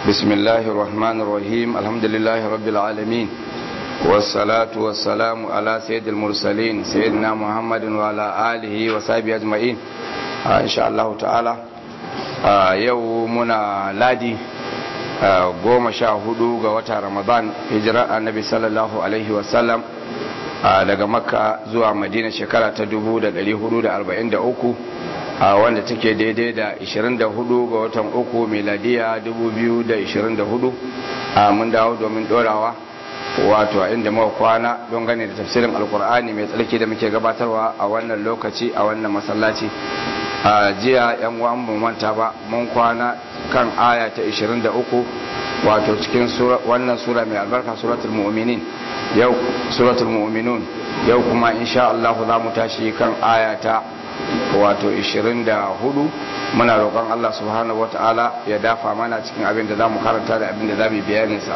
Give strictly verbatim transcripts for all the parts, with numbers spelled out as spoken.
بسم الله الرحمن الرحيم الحمد لله رب العالمين والصلاة والسلام على سيد المرسلين سيدنا محمد وعلى آله وصحبه أجمعين إن شاء الله تعالى يومنا لادي goma sha hudu ga wata Ramadan hijira annabi sallallahu alaihi wasallam daga makka zuwa madina shekara ta dubu da dari hudu da arba'in da uku wanda take daidai da ishirin da hudu ga watan uku miladiya dubu biyu da ishirin da hudu mun dawo domin dorawa wato inda muka kwana don gane da tafsirin alkur'ani mai tsarki da muke gabatarwa a wannan lokaci a wannan masallaci a jiya yan uwan mu manta ba mun kwana kan aya ta ishirin da uku wato cikin wannan sura mai albarka suratul mu'minin yau suratul mu'minun yau kuma insha Allah za mu tashi kan aya ta wato ishirin da hudu muna roƙon Allah subhanahu wataala ya dafa mana cikin abin da zamu karanta da abin da zamu bayanin sa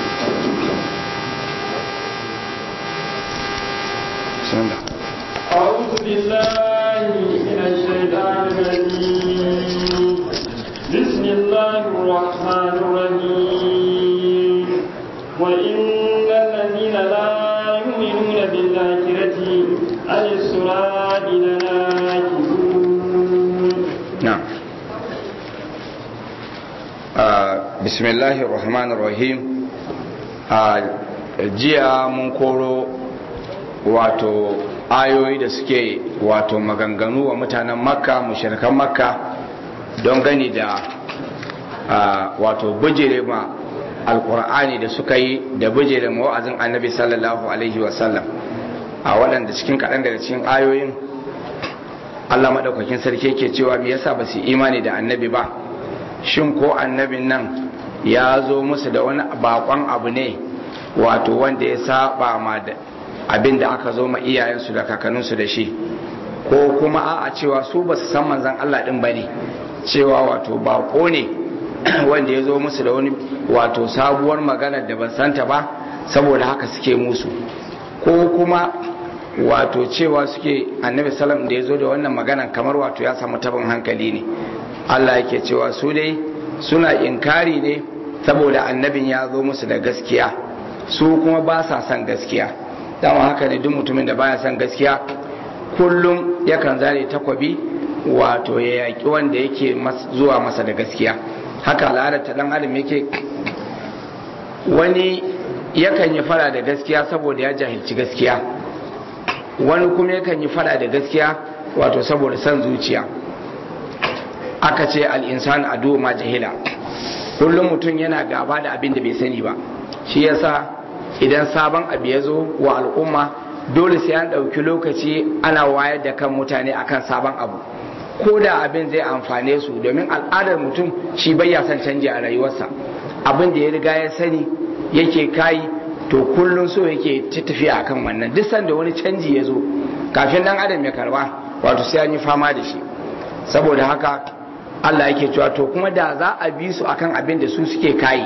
أعوذ بالله من الشيطان الرجيم بسم الله الرحمن الرحيم وإن الذين لا يؤمنون بالآخرة عن الصراط لناكبون نعم بسم الله الرحمن الرحيم jiya mun koro wato ayoyi da suke wato maganganu wa mutanen makka mushrikan makka don gani da wato bijire ma alkur'ani da suka yi da bijire ma wa'azin annabi sallallahu alaihi wasallam a waɗanda cikin kaɗan daga cikin ayoyin Allah maɗaukakin sarki yake cewa me yasa ba su imani da annabi ba shin ko annabin nan ya zo musu da wani bakon abu ne wato wanda ya saba ma da abin da aka zo ma iyayensu da kakanninsu da shi ko kuma a cewa su ba su san manzan Allah din ba ne cewa wato bako ne wanda ya zo musu da wani wato sabuwar magana da ban santa ba saboda haka suke musu ko kuma wato cewa suke annabi salam da ya zo da wannan magana kamar wato ya samu tabin hankali ne Allah yake cewa su dai suna inkari ne saboda annabin ya zo musu da gaskiya su kuma ba sa son gaskiya dama haka ne duk mutumin da baya son gaskiya kullum yakan zare takwabi wato ya yaki wanda yake zuwa masa da gaskiya haka al'adar ta dan adam yake wani yakan yi fara da gaskiya saboda ya jahilci gaskiya wani kuma yakan yi fara da gaskiya wato saboda son zuciya aka ce al'insan adu ma jahila kullum mutum yana gaba da abin da bai sani ba shi yasa idan sabon abu ya zo wa al'umma dole sai an ɗauki lokaci ana wayar da kan mutane akan sabon abu ko da abin zai amfane su domin al'adar mutum shi bai ya son canji a rayuwarsa abin da ya riga ya sani yake kayi to kullum so yake ta tafiya akan wannan duk sanda wani canji ya zo kafin dan adam ya karba wato sai an yi fama da shi saboda haka Allah yake cewa to kuma da za a bi su akan abin da su suke kayi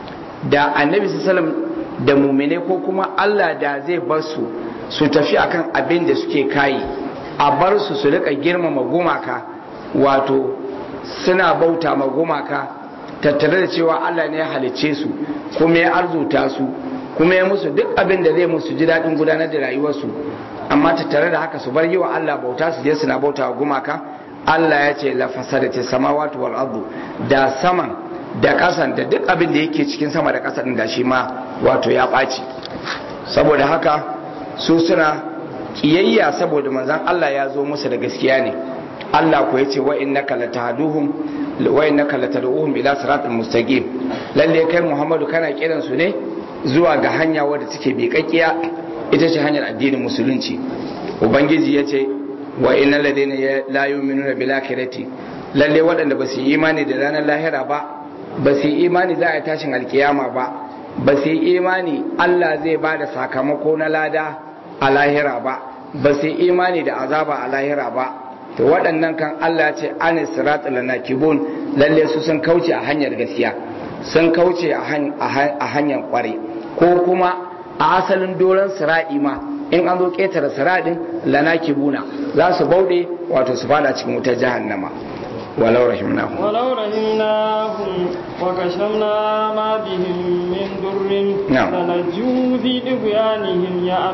da annabi sallallahu da mumine ko kuma Allah da zai bar su su tafi akan abin da suke kayi a bar su su rika girmama gumaka wato suna bauta ma gumaka tattare da cewa Allah ne ya halicce su kuma ya arzuta su kuma ya musu duk abin da zai musu ji daɗin gudanar da rayuwarsu amma tattare da haka su bar yi wa Allah bauta su je suna bauta wa gumaka Allah ya ce la fasadati samawati wal ardu da saman da ƙasan da duk abin da yake cikin sama da ƙasa da shi ma wato ya ɓaci saboda haka su suna ƙiyayya saboda manzan Allah ya zo musu da gaskiya ne Allah ku yace wa innaka latahduhum wa innaka latad'uhum ila siratal mustaqim lalle kai Muhammadu kana kiran su ne zuwa ga hanya wadda take biƙaƙiya ita ce hanyar addinin musulunci ubangiji yace wa innal ladina la yu'minuna bil akhirati lalle waɗanda ba su yi imani da ranar lahira ba ba su yi imani za a tashin alkiyama ba ba su yi imani Allah zai ba da sakamako na lada a lahira ba ba su yi imani da azaba a lahira ba to waɗannan kan Allah ce an siratul lanakibun lalle su sun kauce a hanyar gaskiya sun kauce a hanyar kware ko kuma a asalin doron siradi ma in an zo ƙetare siradin lanakibuna za su bauɗe wato su fada cikin wutar jahannama ولو رحمناهم ولو رحمناهم وكشفنا ما بهم من ضر لنجوا في طغيانهم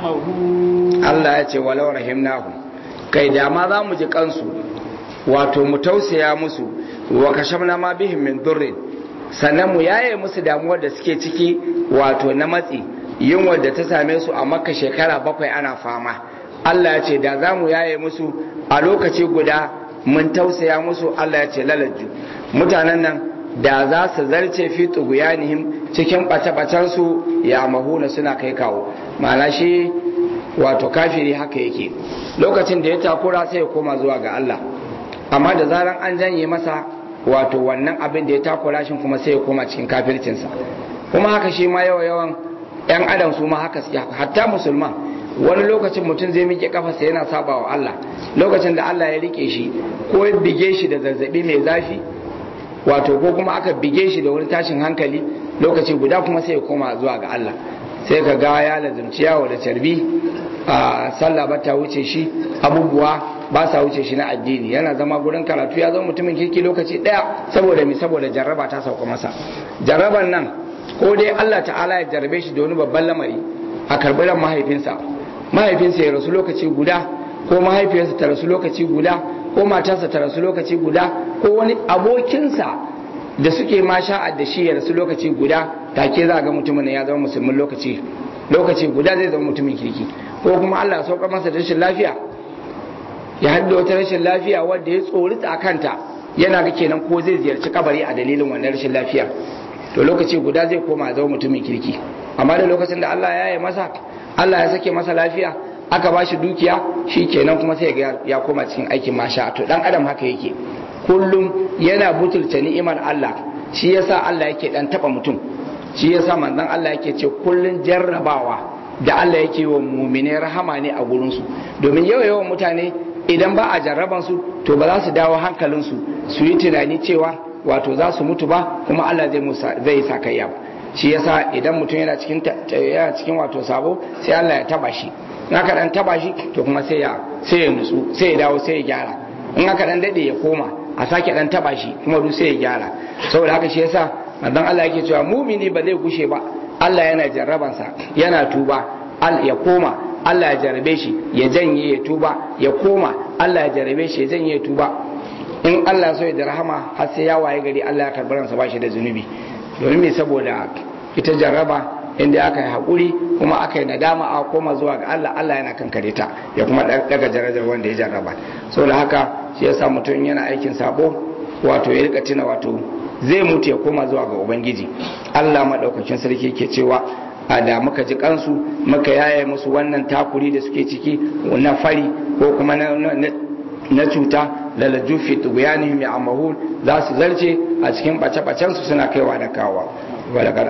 يعمهون Allah ya ce walau rahimnahu kai da ma za mu ji kansu wato mu tausaya musu wa kashafna ma bihim min durrin sannan mu yaye musu damuwar da suke ciki wato na matsi yunwar da ta same su a makka shekara bakwai ana fama Allah ya ce da za mu yaye musu a lokaci guda mun tausaya musu Allah ya ce lalaju mutanen nan da za su zarce fi tuguyanihim cikin ɓace-ɓacen su ya mahuna suna kai kawo ma'ana shi wato kafiri haka yake lokacin da ya takura sai ya koma zuwa ga Allah amma da zaran an janye masa wato wannan abin da ya takura shi kuma sai ya koma cikin kafircinsa kuma haka shi ma yawa yawan yan adam su ma haka suke hatta musulman wani lokacin mutum zai miƙe kafarsa yana saba wa Allah lokacin da Allah ya rike shi ko ya bige shi da zazzabi mai zafi wato ko kuma aka bige shi da wani tashin hankali lokaci guda kuma sai ya koma zuwa ga Allah sai ka ga ya lazumci yawo da carbi a sallah ba ta wuce shi abubuwa ba sa wuce shi na addini yana zama gurin karatu ya zama mutumin kirki lokaci daya saboda mi saboda jarraba ta sauka masa jarraban nan ko dai Allah ta'ala ya jarrabe shi da wani babban lamari a karbi ran mahaifinsa mahaifinsa ya rasu lokaci guda ko mahaifiyarsa ta rasu lokaci guda ko matarsa ta rasu lokaci guda ko wani abokinsa da suke ma sha'ad da shi ya rasu lokaci guda take za ga mutumin ya zama musulmin lokaci lokaci guda zai zama mutumin kirki ko kuma Allah ya sauka masa da rashin lafiya ya hadda wata rashin lafiya wadda ya tsorita a kanta yana ga kenan ko zai ziyarci kabari a dalilin wannan rashin lafiya to lokaci guda zai koma zama mutumin kirki amma da lokacin da Allah ya yi masa Allah ya sake masa lafiya aka ba shi dukiya shi kenan kuma sai ya koma cikin aikin masha to dan adam haka yake kullum yana butulta ni'imar Allah shi yasa Allah yake dan taba mutum shi yasa manzon Allah yake ce kullun jarrabawa da Allah yake wa mu'mine rahama ne a gurin su domin yawa yawan mutane idan ba a jarraban su to ba za su dawo hankalin su su yi tunani cewa wato za su mutu ba kuma Allah zai musa zai sa kayya shi yasa idan mutum yana cikin yana cikin wato sabo sai Allah ya taba shi in aka dan taba shi to kuma sai ya sai ya nutsu sai ya dawo sai ya gyara in aka dan dade ya koma a sake dan taba shi kuma duk sai ya gyara saboda haka shi yasa manzon Allah yake cewa mumini ba zai gushe ba Allah yana jarrabansa yana tuba al ya koma Allah ya jarrabe shi ya janye ya tuba ya koma Allah ya jarrabe shi ya janye ya tuba in Allah ya so ya da rahama har sai ya waye gari Allah ya karbar ransa ba shi da zunubi domin me saboda ita jarraba inda aka yi haƙuri kuma aka yi nadama a koma zuwa ga Allah Allah yana kankare ta ya kuma daga darajar wanda ya jarraba saboda haka shi yasa mutum yana aikin sabo wato ya rika tuna wato zai mutu ya koma zuwa ga ubangiji Allah madaukakin sarki yake cewa a da muka ji kansu muka yaye musu wannan takuri da suke ciki na fari ko kuma na na cuta lalaju fi tughyanihim ya'mahun za su zarce a cikin bace-bacen su suna kaiwa da kawa ولقد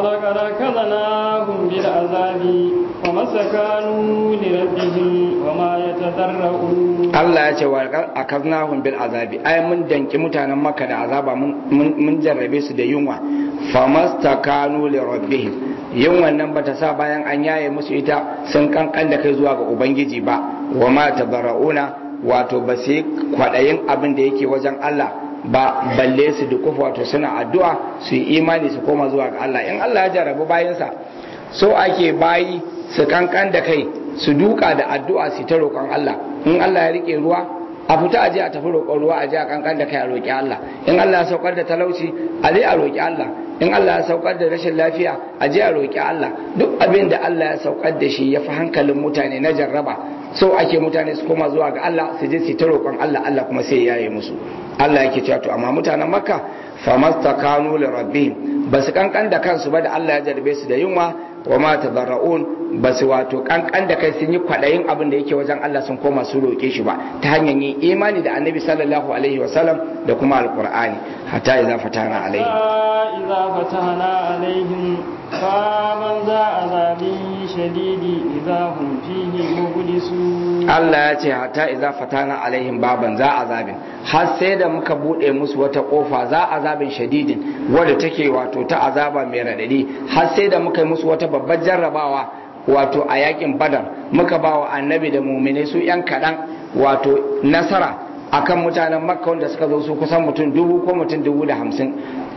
أخذناهم بالعذاب وما استكانوا لربهم وما يتضرعون الله يقول ولقد أخذناهم بالعذاب أي من دنك متانا مكة عذابا من جربي su da yunwa famastakanu li rabbihim yunwan nan bata sa bayan an yaye musu ita sun kankan da kai zuwa ga ubangiji ba wa ma tabarrauna wato ba sai kwadayin abin da yake wajen Allah ba balle su dukufa wato suna addu'a su yi imani su koma zuwa ga Allah in Allah ya jarabu bayansa so ake bayi su kankan da kai su duka da addu'a su ta roƙon Allah in Allah ya rike ruwa a fita aje a tafi roƙon ruwa aje a kankan da kai a roƙi Allah in Allah ya saukar da talauci aje a roƙi Allah in Allah ya saukar da rashin lafiya aje a roƙi Allah duk abin da Allah ya saukar da shi ya fi hankalin mutane na jarraba so ake mutane su koma zuwa ga Allah su je su ta roƙon Allah Allah kuma sai ya yaye musu Allah yake cewa to amma mutanen Makka famastakanu li rabbihim basu kankan da kansu ba da Allah ya jarbe su da yunwa wa ma tadarraun basu wato kankan da kai sun yi kwadayin abin da yake wajen Allah sun koma su roke shi ba ta hanyar yin imani da Annabi sallallahu alaihi wasallam da kuma alqur'ani hatta idza fatana alaihim idza fatana alaihim faman za azabi shadidi idza hum fihi mublisun Allah ya ce hatta idza fatana alaihim baban za azabin har sai da muka bude musu wata kofa za azabin shadidin wadda take wato ta azaba mai radadi har sai da muka yi musu wata babbar jarrabawa wato a yakin badar muka ba wa annabi da muminai su yan kaɗan wato nasara akan mutanen makka wanda suka zo su kusan mutum dubu ko mutum dubu da hamsin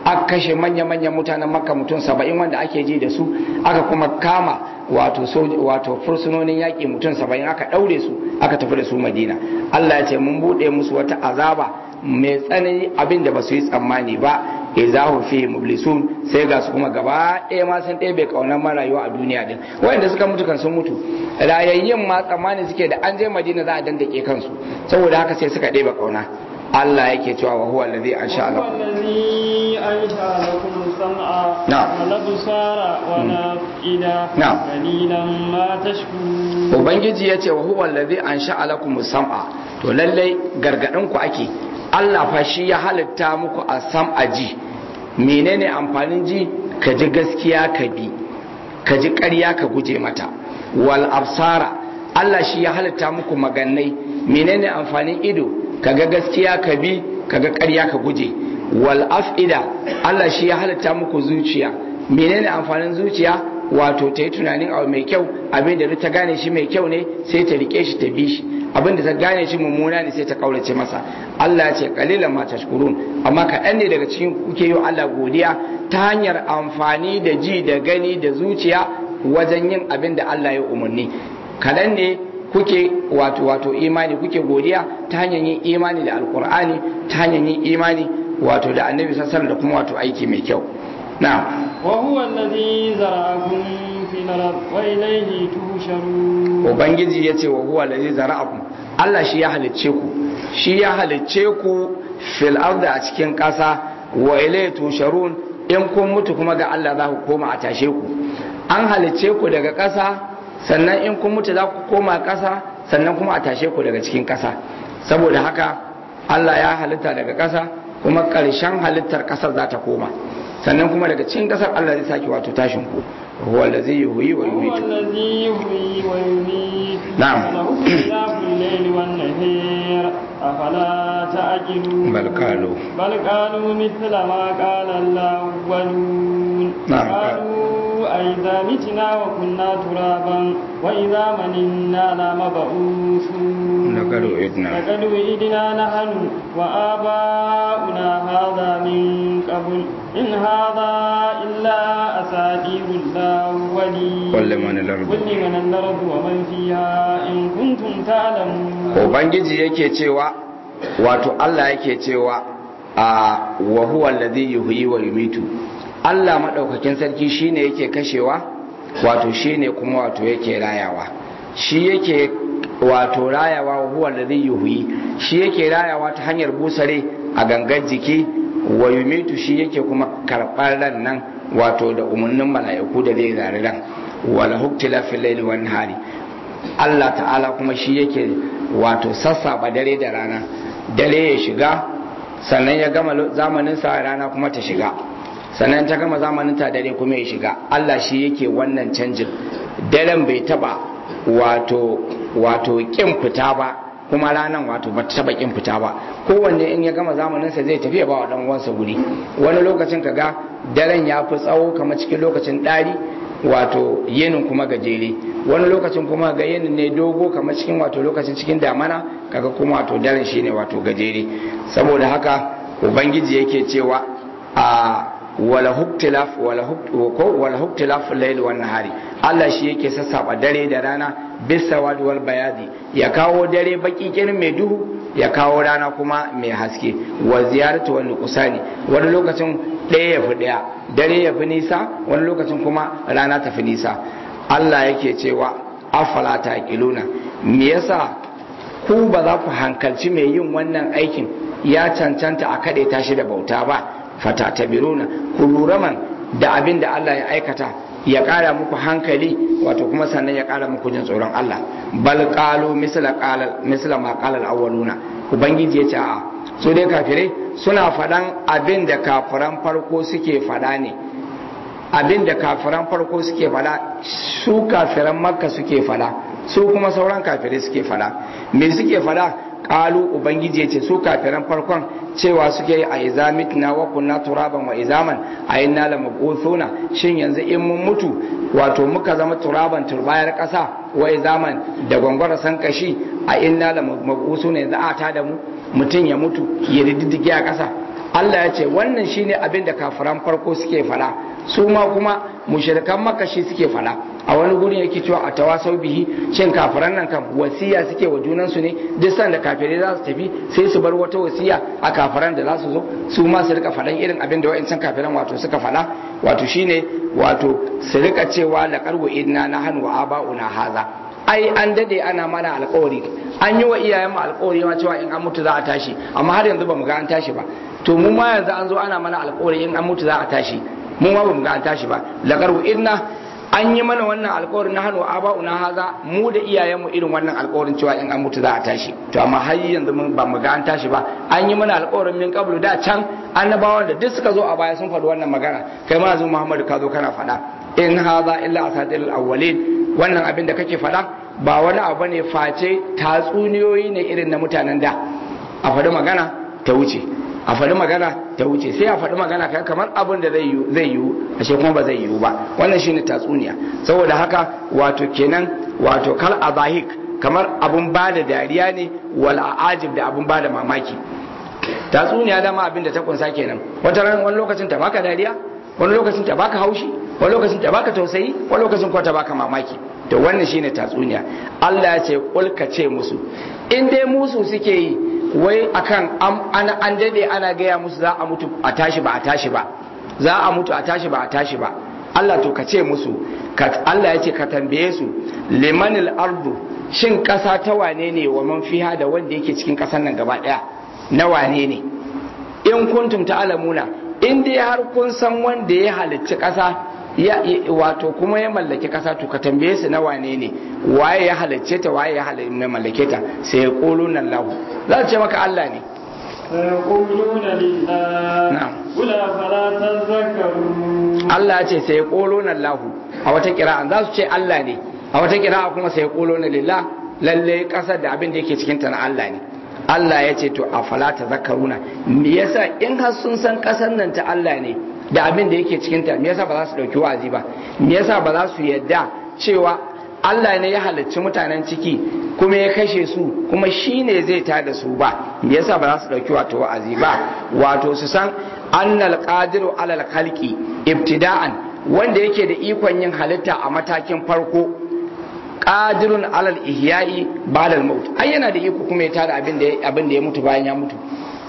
aka kashe manya-manyan mutanen makka mutum saba'in wanda ake ji da su aka kuma kama wato wato fursunonin yaƙi mutum saba'in aka ɗaure su aka tafi da su madina Allah ya ce mun buɗe musu wata azaba mai tsanani abin da ba su yi tsammani ba izahu fi mublisun sai ga su kuma gaba ɗaya ma sun ɗebe ƙaunar marayuwa a duniya din wanda suka mutu kan sun mutu rayayyin ma tsammani suke da an je madina za a dandake kansu saboda haka sai suka ɗebe ƙauna Allah yake cewa wa huwa allazi ansha Allah wallazi ansha lakum sam'a wal absara wa nafida qalilan ma tashkurun ubangiji yace wa huwa allazi ansha lakum sam'a to lalle gargadin ku ake Allah fa shi ya halitta muku a sam'a ji menene amfanin ji ka ji gaskiya ka bi ka ji ƙarya ka guje mata wal absara Allah shi ya halitta muku magannai menene amfanin ido kaga gaskiya ka bi kaga ƙarya ka guje wal afida Allah shi ya halitta muku zuciya menene amfanin zuciya wato ta yi tunanin abu mai kyau abin da ta gane shi mai kyau ne sai ta rike shi ta bi shi abin da ta gane shi mummuna ne sai ta kaurace masa Allah ya ce qalilan ma tashkurun amma kaɗan ne daga cikin kuke yi Allah godiya ta hanyar amfani da ji da gani da zuciya wajen yin abin da Allah ya umarni kaɗan ne kuke wato wato imani kuke godiya ta hanyar yin imani da alkur'ani ta hanyar yin imani wato da annabi sallallahu alaihi wasallam da kuma wato aiki mai kyau na'am wa huwa alladhi zara'akum fil ard wa ilayhi tusharun ubangiji yace wa huwa alladhi zara'akum Allah shi ya halicce ku shi ya halicce ku fil ard a cikin ƙasa wa ilayhi tusharun in kun mutu kuma ga Allah za ku koma a tashe ku an halicce ku daga ƙasa sannan in kun mutu za ku koma ƙasa sannan kuma a tashe ku daga cikin ƙasa saboda haka Allah ya halitta daga ƙasa kuma ƙarshen halittar ƙasar za ta koma sannan kuma daga cikin ƙasar Allah zai sake wato tashin ku huwa allazi yuhyi wa yumiitu huwa allazi yuhyi wa yumiitu na'am lahu ikhtilaful layli wan nahar afala ta'qilun bal qalu bal qalu mithla ma qala al-awwalun qalu أئذا متنا وكنا ترابا وإذا مننا لمبعوثون لقد وعدنا لقد وعدنا نحن وآباؤنا هذا من قبل إن هذا إلا أساطير الأولين قل لمن الأرض قل لمن الأرض ومن فيها إن كنتم تعلمون ubangiji yake cewa wato Allah yake cewa a wa huwa alladhi yuhyi wa yumitu Allah maɗaukakin sarki shine yake kashewa wato shine kuma wato yake rayawa shi yake wato rayawa huwa alladhi yuhyi shi yake rayawa ta hanyar busare a gangar jiki wa yumitu shi yake kuma karɓar ran nan wato da umarnin mala'iku da zai zari ran wala huktila fil layli wan nahari Allah ta'ala kuma shi yake wato sassaba dare da rana dare ya shiga sannan ya gama zamanin sa rana kuma ta shiga sannan ta gama zamanin ta dare kuma ya shiga Allah shi yake wannan canjin daren bai taba wato wato kin fita ba kuma ranan wato ba ta taba kin fita ba kowanne in ya gama zamanin sa zai tafi ya ba wa dan uwansa guri wani lokacin kaga daren ya fi tsawo kamar cikin lokacin dari wato yinin kuma gajere wani lokacin kuma ga yinin ne dogo kamar cikin wato lokacin cikin damana kaga kuma wato daren shine wato gajere saboda haka ubangiji yake cewa a wala huktilaf wala hukko wala huktilaf al-layl wan nahari Allah shi yake sassaba dare da rana bisawad wal bayadi ya kawo dare baki kirin mai duhu ya kawo rana kuma mai haske wa ziyaratu wal nuqsani wani lokacin ɗaya ya fi ɗaya dare ya fi nisa wani lokacin kuma rana ta fi nisa Allah yake cewa afala taqiluna me yasa ku ba za ku hankalci mai yin wannan aikin ya cancanta a kaɗe tashi da bauta ba fata tabiruna ku lura man da abin da Allah ya aikata ya ƙara muku hankali wato kuma sannan ya ƙara muku jin tsoron Allah bal qalu misla qala misla ma qala al-awwaluna ubangiji ya ce a'a su dai kafirai suna faɗan abin da kafiran farko suke faɗa ne abin da kafiran farko suke faɗa su kafiran makka suke faɗa su kuma sauran kafirai suke faɗa me suke faɗa qalu ubangiji ya ce su kafiran farkon cewa suke yi a izamitna wa kunna turaban wa izaman a inna la mabuthuna shin yanzu in mun mutu wato muka zama turaban turbayar kasa wa izaman da gwangwara san kashi a inna la mabuthuna yanzu a ta da mu mutum ya mutu ya diddige a kasa Allah ya ce wannan shine abin da kafiran farko suke fada su ma kuma mushrikan makka shi suke fada a wani gurin yake cewa a tawasau bihi shin kafiran nan kan wasiya suke wa junan su ne duk sanda kafirai za su tafi sai su bar wata wasiya a kafiran da za su zo su ma su rika fadan irin abin da wa'ancan kafiran wato suka fada wato shine wato su rika cewa laqad inna nahnu wa aba'una haza ai an dade ana mana alƙawari an yi wa iyayen mu alƙawari ma cewa in an mutu za a tashi amma har yanzu ba mu ga an tashi ba to mu ma yanzu an zo ana mana alƙawari in an mutu za a tashi mu ma ba mu ga an tashi ba laqad inna an yi mana wannan alƙawarin na hannu aba'una haza mu da iyayenmu irin wannan alƙawarin cewa in an mutu za a tashi to amma har yanzu mun ba mu ga an tashi ba an yi mana alƙawarin min qablu da can annabawan da duk suka zo a baya sun faɗi wannan magana kai ma yanzu Muhammadu ka zo kana faɗa in haza illa asatirul awwalin wannan abin da kake faɗa ba wani abu ne face tatsuniyoyi ne irin na mutanen da a faɗi magana ta wuce a faɗi magana ta wuce sai a faɗi magana kai kamar abin da zai yiwu zai yiwu ashe kuma ba zai yiwu ba wannan shine tatsuniya saboda haka wato kenan wato kal azahik kamar abun bada dariya ne wal ajib da abun bada mamaki tatsuniya dama abin da ta kunsa kenan wata ran wani lokacin ta baka dariya wani lokacin ta baka haushi wani lokacin ta baka tausayi wani lokacin kuma ta baka mamaki to wannan shine tatsuniya Allah ya ce kulka ce musu in dai musu suke yi wai akan an an dade ana gaya musu za a mutu a tashi ba a tashi ba za a mutu a tashi ba a tashi ba Allah to ka ce musu Allah ya ce ka tambaye su limanil ardu shin kasa ta wane ne wa man fiha da wanda yake cikin kasan nan gaba daya na wane ne in kuntum ta'lamuna in dai har kun san wanda ya halicci kasa ya wato kuma ya mallaki kasa to ka tambaye su na wane ne waye ya halicce ta waye ya mallake ta sai ya kulu nan lahu za su ce maka Allah ne sayaquluna lillah na'am kula fala tadhakkarun Allah ya ce sai ya kulu nan lahu a wata kira'a za su ce Allah ne a wata kira'a kuma sai ya kulu nan lillah lalle kasar da abin da yake cikin ta na Allah ne Allah ya ce to afala tadhakkaruna me yasa in har sun san kasar nan ta Allah ne da abin da yake cikinta me yasa ba za su dauki wa'azi ba me yasa ba za su yadda cewa Allah ne ya halicci mutanen ciki kuma ya kashe su kuma shi ne zai tada su ba me yasa ba za su dauki wato wa'azi ba wato su san annal qadiru alal khalqi ibtida'an wanda yake da ikon yin halitta a matakin farko qadirun alal ihya'i ba'da al-maut ai yana da iko kuma ya tada abin da abin da ya mutu bayan ya mutu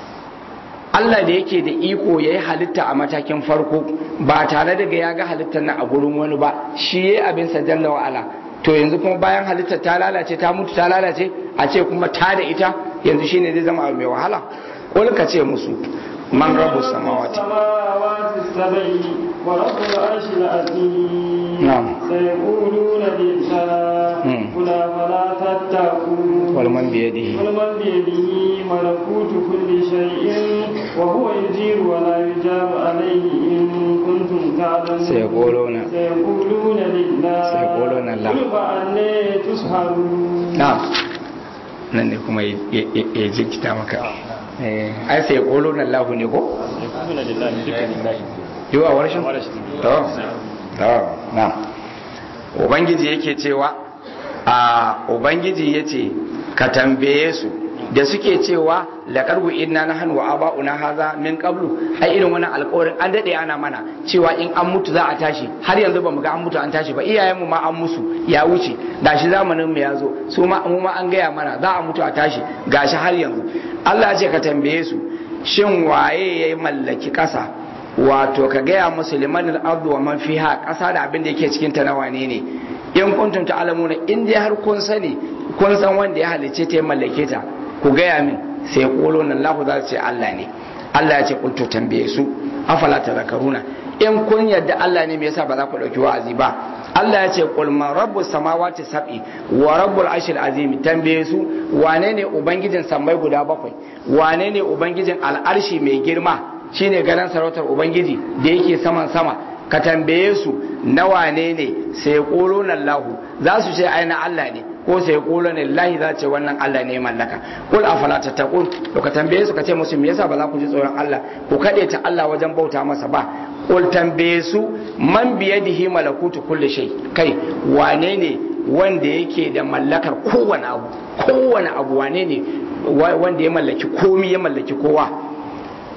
Allah da yake da iko ya yi halitta a matakin farko ba tare da ya ga halittar na a gurin wani ba shi ya yi abinsa jalla wa'ala to yanzu kuma bayan halittar ta lalace ta mutu ta lalace a ce kuma ta da ita yanzu shine zai zama abu mai wahala ko ka ce musu man rabu samawati ورب العرش العظيم نعم سيقولون لله قل فلا تتقون والمن بيده والمن بيده ملكوت كل شيء وهو يجير ولا يجاب عليه إن كنتم تعلمون سيقولون سيقولون لله سيقولون الله قل فأني تسحرون نعم nan ne kuma ya jikita maka ai sai kolo na lahu ne ko? yiwa warshin? to to na ubangiji yake cewa a ubangiji ya ce ka tambaye su da suke cewa laƙarbu inna na hannu wa aba'una haza min qablu ai irin wannan alƙawarin an dade ana mana cewa in an mutu za a tashi har yanzu ba mu ga an mutu an tashi ba iyayenmu ma an musu ya wuce gashi zamanin mu ya zo su ma mu ma an gaya mana za a mutu a tashi gashi har yanzu Allah ya ce ka tambaye su shin waye ya mallaki ƙasa wato ka gaya musu limanil ardu wa man fiha ƙasa da abin da yake cikin ta na wane ne in kuntum ta'lamuna in dai har kun sani kun san wanda ya halicce ta ya mallake ta ku gaya min sai kolo nan lahu za ce Allah ne Allah ya ce kuntu tambaye su afala tadhakkaruna in kun yadda Allah ne me yasa ba za ku dauki wa'azi ba Allah ya ce qul man rabbus samawati sab'i wa rabbul arshil azim tambaye su wane ne ubangijin sammai guda bakwai wane ne ubangijin al'arshi mai girma shine garan sarautar ubangiji da yake saman sama ka tambaye su na wane ne sai kolo nan lahu za su ce aina Allah ne ko sai kula ne lillahi za ce wannan Allah ne mallaka kul afala tattaqun to ka tambaye su ka ce musu me yasa ba za ku ji tsoron Allah ku kade ta Allah wajen bauta masa ba kul tambaye su man biyadihi malakutu kulli shay kai wane ne wanda yake da mallakar kowane abu kowane abu wane ne wanda ya mallaki komai ya mallaki kowa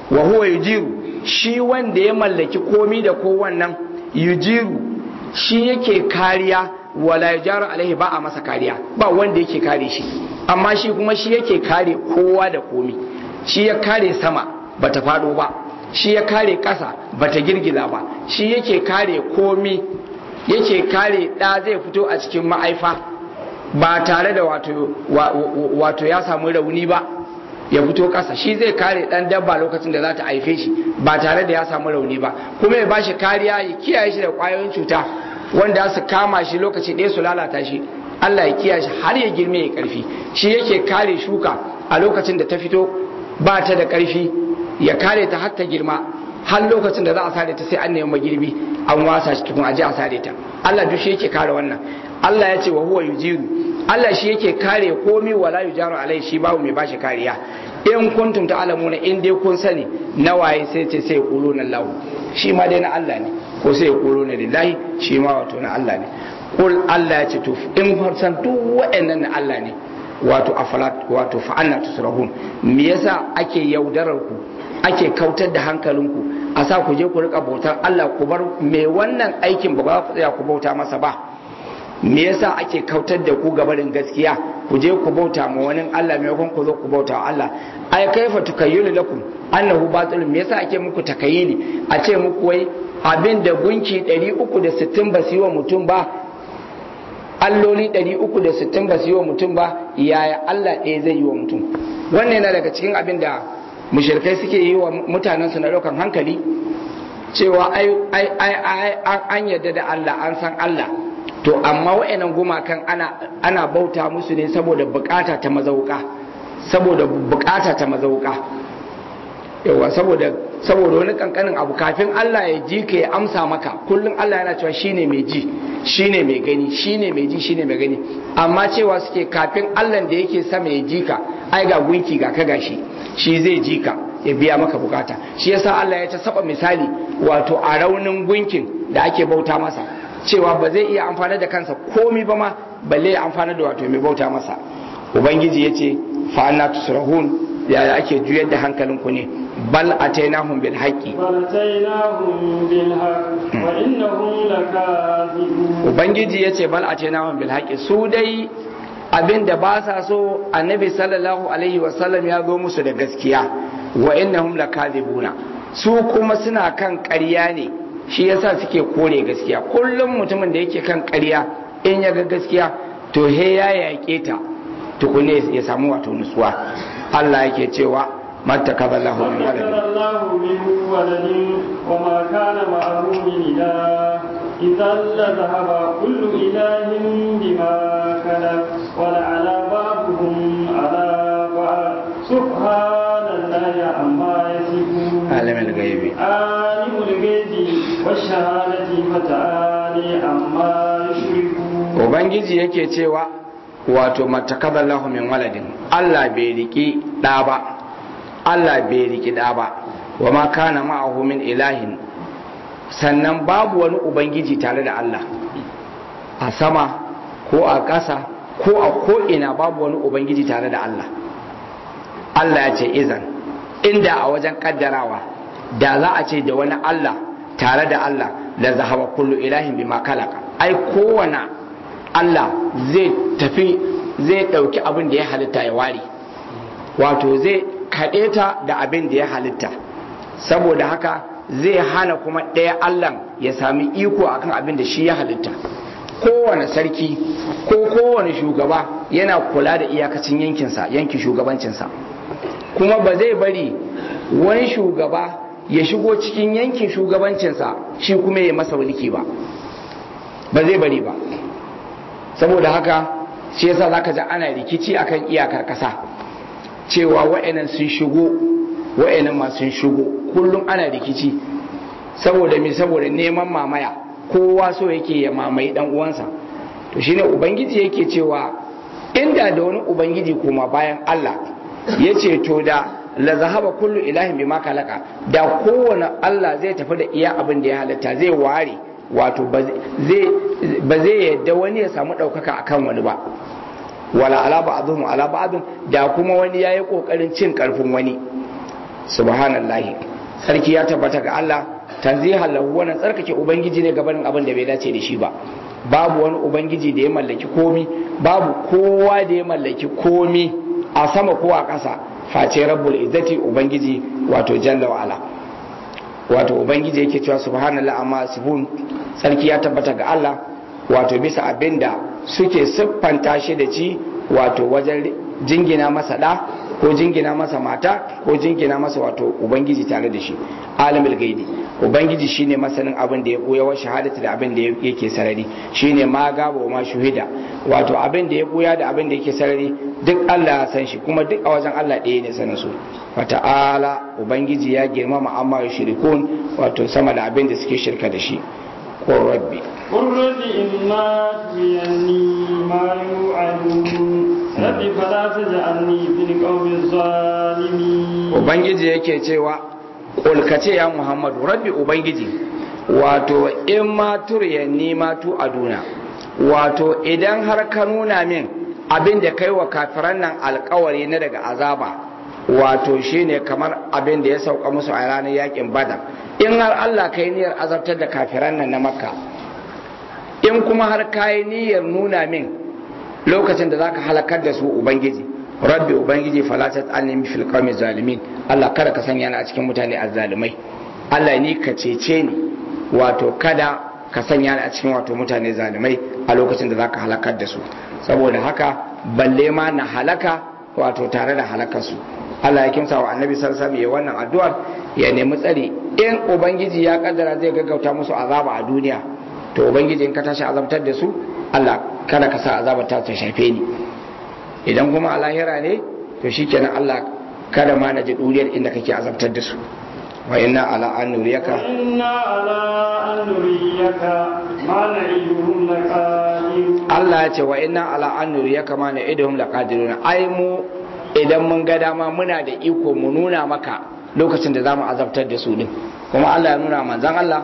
wa huwa yujiru shi wanda ya mallaki komi da kowannan yujiru shi yake kariya wala yujaru alaihi ba a masa kariya ba wanda yake kare shi amma shi kuma shi yake kare kowa da komi shi ya kare sama bata fado ba shi ya kare ƙasa bata girgiza ba shi yake kare komi yake kare ɗa zai fito a cikin ma'aifa ba tare da wato, wato ya samu rauni ba ya fito ƙasa shi zai kare ɗan dabba lokacin da za ta haife shi ba tare da ya samu rauni ba kuma ya bashi kariya ya kiyaye shi da ƙwayoyin cuta wanda su kama shi lokaci ɗaya su lalata shi Allah ya kiyaye shi har ya girme ya ƙarfi shi yake kare shuka a lokacin da ta fito ba ta da ƙarfi ya kare ta har ta girma har lokacin da za a sare ta sai an nemi magirbi an wasa shi tukun aje a sare ta Allah duk shi yake kare wannan Allah ya ce wa huwa yujiru Allah shi yake kare komi wala yujaru alai shi babu mai bashi kariya in kuntum ta'lamuna in dai kun sani na waye sai ce sai quluna lahu shi ma dai na Allah ne ko sai quluna lillahi shi ma wato na Allah ne kul Allah ya ce to in kun san duk waɗannan na Allah ne wato afalat wato fa anna tusrahun me yasa ake yaudarar ku ake kautar da hankalinku a sa ku je ku rika bautar Allah ku bar me wannan aikin ba za ku tsaya ku bauta masa ba me yasa ake kautar da ku gabarin gaskiya ku je ku bauta ma wani Allah maimakon ku zo ku bauta wa Allah ai kaifa tukayyulu lakum annahu batilun me yasa ake muku takayyili a ce muku wai abin da gunki ɗari uku da sittin ba su yi wa mutum ba alloli ɗari uku da sittin ba su yi wa mutum ba yaya Allah ɗaya zai yi wa mutum wannan yana daga cikin abin da mushrikai suke yi wa mutanen su na ɗaukan hankali cewa ai ai ai an yarda da Allah an san Allah to amma wa'annan gumakan ana ana bauta musu ne saboda bukata ta mazauka saboda bukata ta mazauka yawa saboda saboda wani kankanin abu kafin Allah ya ji ka ya amsa maka kullum Allah yana cewa shine mai ji shine mai gani shine mai ji shine mai gani amma cewa suke kafin Allah da yake sama ya ji ka ai ga gunki ga ka gashi shi zai ji ka ya biya maka bukata shi yasa Allah ya ta saba misali wato a raunin gunkin da ake bauta masa cewa ba zai iya amfana da kansa komi ba ma balle ya amfana da wato mai bauta masa ubangiji ya ce fa anna tusrahun yaya ake juyar da hankalinku ne bal atainahum bil haqqi bal atainahum bil haqqi wa innahum lakazibun ubangiji ya ce bal atainahum bil haqqi su dai abinda ba sa so annabi sallallahu alaihi wasallam ya zo musu da gaskiya wa innahum lakazibuna su kuma suna kan ƙarya ne shi yasa suke kore gaskiya kullum mutumin da yake kan ƙarya in ya ga gaskiya to he ya yaƙe ta tukune ya samu wato nutsuwa Allah yake cewa mattakaza Allahu min waladin wa ma kana ma'ahu min ilah idan la dhahaba kullu ilahin bima kana wa la ala ba'dhum ala ba'd subhanallahi amma yasifun alimul ghaibi alimul ghaibi washahadati fata'ali amma yushrikun ubangiji yake cewa wato mattakaza Allahu min waladin Allah bai riki da ba Allah bai riki da ba wa ma kana ma'ahu min ilahin sannan babu wani ubangiji tare da Allah a sama ko a ƙasa ko a ko'ina babu wani ubangiji tare da Allah Allah ya ce izan inda a wajen kaddarawa da za a ce da wani Allah tare da Allah la zahaba kullu ilahin bima kalaka ai kowane Allah zai tafi zai ɗauki abin da ya halitta ya ware wato zai kaɗe ta da abin da ya halitta saboda haka zai hana kuma ɗaya Allah ya sami iko akan abin da shi ya halitta kowane sarki ko kowane shugaba yana kula da iyakacin yankinsa yankin shugabancinsa kuma ba zai bari wani shugaba ya shigo cikin yankin shugabancinsa shi kuma ya masa mulki ba ba zai bari ba saboda haka shi yasa zaka ji ana rikici akan iyakar kasa cewa wa'annan sun shigo wa'annan ma sun shigo kullum ana rikici saboda me saboda neman mamaya kowa so yake ya mamaye dan uwansa to shine ubangiji yake cewa inda da wani ubangiji kuma bayan Allah yace to da la zahaba kullu ilahin bima kalaka da kowane Allah zai tafi da iya abin da ya halatta zai ware wato ba zai yadda wani ya samu ɗaukaka akan wani ba wala ala ba'dhum ala ba'd da kuma wani yayi kokarin cin karfin wani subhanallahi sarki ya tabbata ga Allah tanzihan lahu wannan tsarkake ubangiji ne gabanin abin da bai dace da shi ba babu wani ubangiji da ya mallaki komi babu kowa da ya mallaki komi a sama ko a ƙasa face rabbul izzati ubangiji wato jalla wa ala wato ubangiji yake cewa subhanallahi amma sifun sarki ya tabbata ga Allah wato bisa abinda suke siffanta shi da ci wato wajen jingina masa da ko jingina masa mata ko jingina masa wato ubangiji tare da shi alimul gaibi ubangiji shine masanin abin da ya buya wa shahadatu da abin da yake sarari shine ma gaba wa ma shuhida wato abin da ya buya da abin da yake sarari duk Allah ya san shi kuma duk a wajen Allah ɗaya ne sanin su wata'ala ubangiji ya girmama amma ya shirikun wato sama da abin da suke shirka da shi ko rabbi قل رب إما تريني ما يوعدون رب فلا تجعلني في القوم الظالمين ubangiji yake cewa kulkace ya muhammadu rabbi ubangiji wato in ma turiyanni ma tu aduna wato idan har ka nuna min abin da kai wa kafiran nan alkawari na daga azaba wato shine kamar abin da ya sauka musu a ranar yakin badar in har Allah kai niyyar azabtar da kafiran nan na makka in kuma har kai niyyar nuna min lokacin da zaka halakar da su ubangiji rabbi ubangiji fala tat'alni fil qawmi zalimin Allah kada ka sanya ni a cikin mutane azzalimai Allah ni ka cece ni wato kada ka sanya ni a cikin wato mutane zalimai a lokacin da zaka halakar da su saboda haka balle ma na halaka wato tare da halakar su Allah ya kimsa wa annabi sallallahu alaihi wasallam wannan addu'ar ya nemi tsari in ubangiji ya kaddara zai gaggauta musu azaba a duniya to ubangiji in ka tashi azabtar da su Allah kada ka sa azabar ta shafe ni idan kuma a lahira ne to shikenan Allah kada ma na ji duriyar inda kake azabtar da su wa inna ala an nuriyaka inna ala an nuriyaka ma na'iduhum laqadirun Allah ya ce wa inna ala an nuriyaka ma na'iduhum laqadirun ai mu idan mun ga dama muna da iko mu nuna maka lokacin da zamu azabtar da su din kuma Allah ya nuna manzon Allah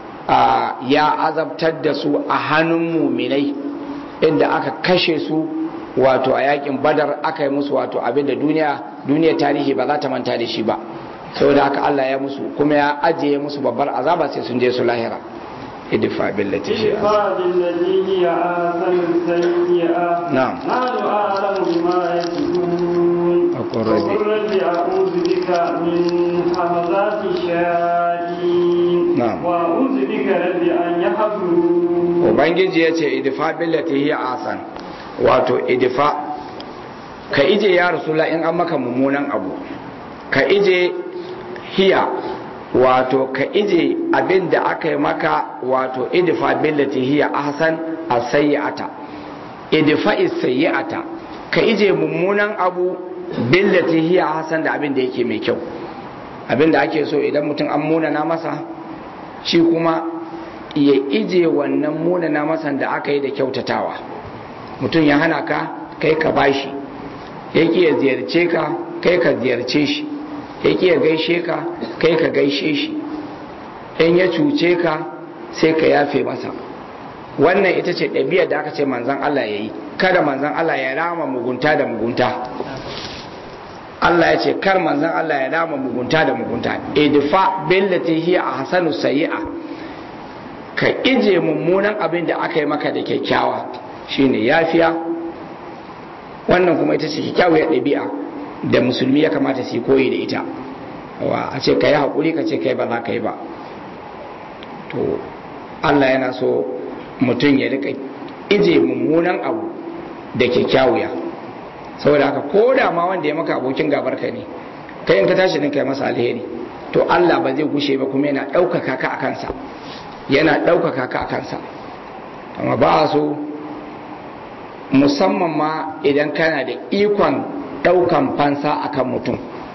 ya azabtar da su a hannun muminai inda aka kashe su wato a yakin badar aka yi musu wato abinda duniya duniya tarihi ba za ta manta da shi ba saboda haka Allah ya musu kuma ya ajiye musu babbar azaba sai sun je su lahira idfa billati hiya idfa billati hiya ahsanu sayyi'a na'am nahnu a'lamu bima yasifun aqul rabbi rabbi a'udhu bika min hamazati shayatin na'am wa a'udhu bika rabbi an yahdurun ubangiji yace idfa billati hiya ahsan wato idfa ka ije ya rasulullah in an maka mummunan abu ka ije hiya wato ka ije abin da aka yi maka wato idfa billati hiya ahsan as-sayyi'ata idfa is-sayyi'ata ka ije mummunan abu billati hiya ahsan da abin da yake mai kyau abin da ake so idan mutum an munana masa shi kuma ya ije wannan munana masa da aka yi da kyautatawa mutum ya hana ka kai ka bashi yake ya ziyarce ka kai ka ziyarce shi yake ya gaishe ka kai ka gaishe shi in ya cuce ka sai ka yafe masa wannan ita ce ɗabi'ar da aka ce manzan Allah ya yi kada manzan Allah ya rama mugunta da mugunta Allah ya ce kar manzan Allah ya rama mugunta da mugunta idfa billati hiya ahsanu sayyi'a ka ije mummunan abin da aka yi maka da kyakkyawa shine yafiya wannan kuma ita ce kyakkyawar ɗabi'a da musulmi ya kamata su yi koyi da ita wa a ce ka yi haƙuri ka ce kai ba za ka yi ba to Allah yana so mutum ya rika ije mummunan abu da kyakkyawiya saboda haka ko da ma wanda ya maka abokin gabar ka ne kai in ka tashi din kai masa alheri to Allah ba zai gushe ba kuma yana ɗaukaka ka a kansa yana ɗaukaka ka a kansa amma ba a so musamman ma idan kana da ikon ɗaukan fansa akan mutum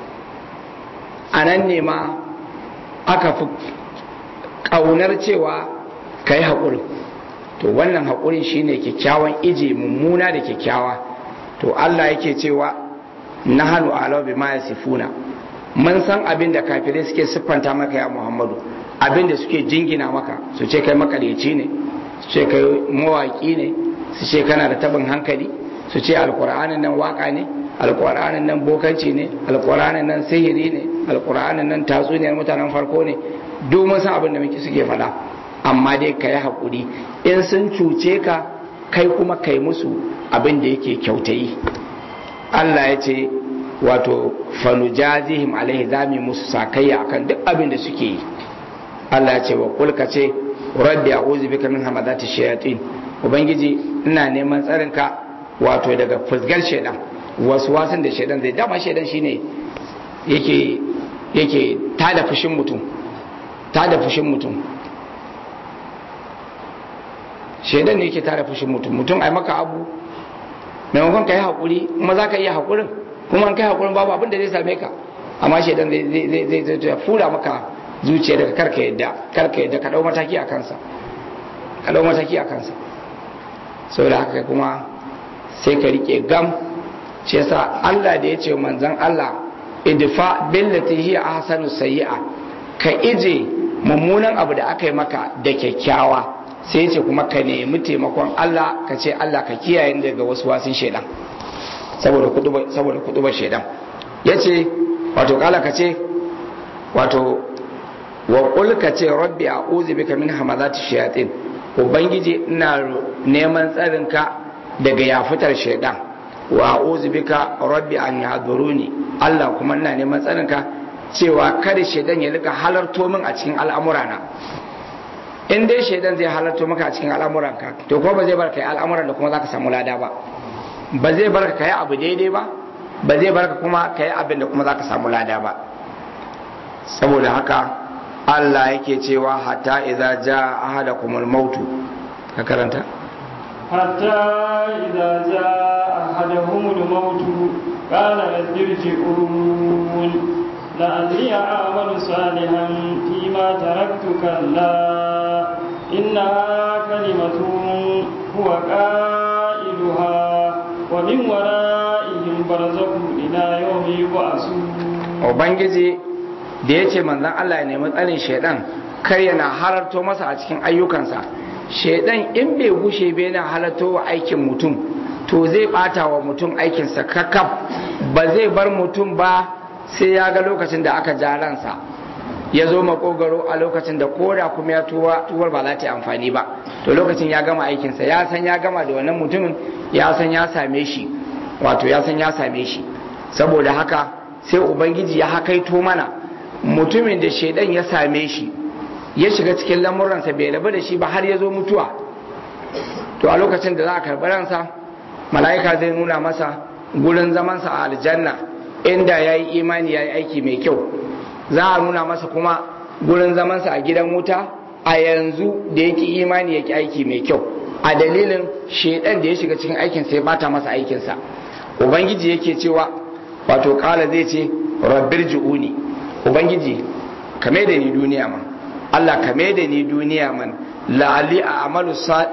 a nan ne ma aka fi ƙaunar cewa ka yi haƙuri to wannan haƙuri shine kyakkyawan ije mummuna da kyakkyawa to Allah yake cewa na hannu alawa bi ma yasifuna mun san abin da kafirai suke siffanta maka ya Muhammadu abin da suke jingina maka su ce kai makaryaci ne su ce kai mawaki ne su ce kana da tabin hankali su ce alkur'anin nan waka ne alqur'anin nan bokanci ne alqur'anin nan sihiri ne alqur'anin nan tatsuniyar mutanen farko ne domin san abin da muke suke faɗa amma dai ka yi haƙuri in sun cuce ka kai kuma kai musu abin da yake kyautayi Allah ya ce wato fanujazihim alaihi zami musu sakayya akan duk abin da suke yi Allah ya ce wa kulka ce rabbi a'udhu bika min hamadati shayatin ubangiji ina neman tsarinka wato daga fusgar shaidan wasu wasan da shaidan zai dama shaidan shine yake yake tada fushin mutum tada fushin mutum shaidan ne yake tada fushin mutum mutum ai maka abu maimakon ka yi haƙuri kuma za ka iya haƙurin kuma an kai haƙurin babu abin da zai same ka amma shaidan zai zai zai fura maka zuciya daga karka yadda karka yadda ka dau mataki a kansa ka dau mataki a kansa saboda haka kuma sai ka rike gam shi yasa Allah da ya ce manzon Allah idfa billati hiya ahsanu sayyi'a ka ije mummunan abu da aka yi maka da kyakkyawa sai ya ce kuma ka nemi taimakon Allah ka ce Allah ka kiyaye daga wasu wasin shaidan saboda kutuba saboda kutubar shaidan yace wato kala ka ce wato wa qul ka ce rabbi a'udhu bika min hamazati shayatin ubangiji ina neman tsarinka daga yafitar shaidan wa a'udhu bika rabbi an yahduruni Allah kuma ina neman tsarinka cewa kada shaidan ya rika halarto min a cikin al'amurana in dai shaidan zai halarto maka a cikin al'amuranka to kuma ba zai bar kai al'amuran da kuma zaka samu lada ba ba zai bar ka kai abu daidai ba ba zai bar ka kuma kai abin da kuma zaka samu lada ba saboda haka Allah yake cewa hatta idza jaa ahadakumul mautu ka karanta hatta idza jaa ahadakumul mautu qala irji'un la'alli a'malu salihan fima taraktu kalla innaha kalimatun huwa qailuha wa min wara'ihim barzakhun ila yawmi yub'asun ubangiji da ya ce manzan Allah ya nemi tsarin shaidan kar yana halarto masa a cikin ayyukansa shaidan in bai gushe bai yana halarto wa aikin mutum to zai bata wa mutum aikinsa kakaf ba zai bar mutum ba sai ya ga lokacin da aka ja ransa ya zo makogaro a lokacin da koda kuma ya tuwa tuwar ba za ta yi amfani ba to lokacin ya gama aikinsa ya san ya gama da wannan mutumin ya san ya same shi wato ya san ya same shi saboda haka sai ubangiji ya hakaito mana mutumin da shaidan ya same shi ya shiga cikin lamuransa bai rabu da shi ba har ya zo mutuwa to a lokacin da za a karɓi ransa mala'ika zai nuna masa gurin zamansa a aljanna inda ya yi imani ya yi aiki mai kyau za a nuna masa kuma gurin zamansa a gidan wuta a yanzu da yake imani yake aiki mai kyau a dalilin shaidan da ya shiga cikin aikinsa ya bata masa aikinsa ubangiji yake cewa wato kala zai ce rabbir ji'uni ubangiji kame da ni duniya man Allah kame da ni duniya man la'ali a amalu sa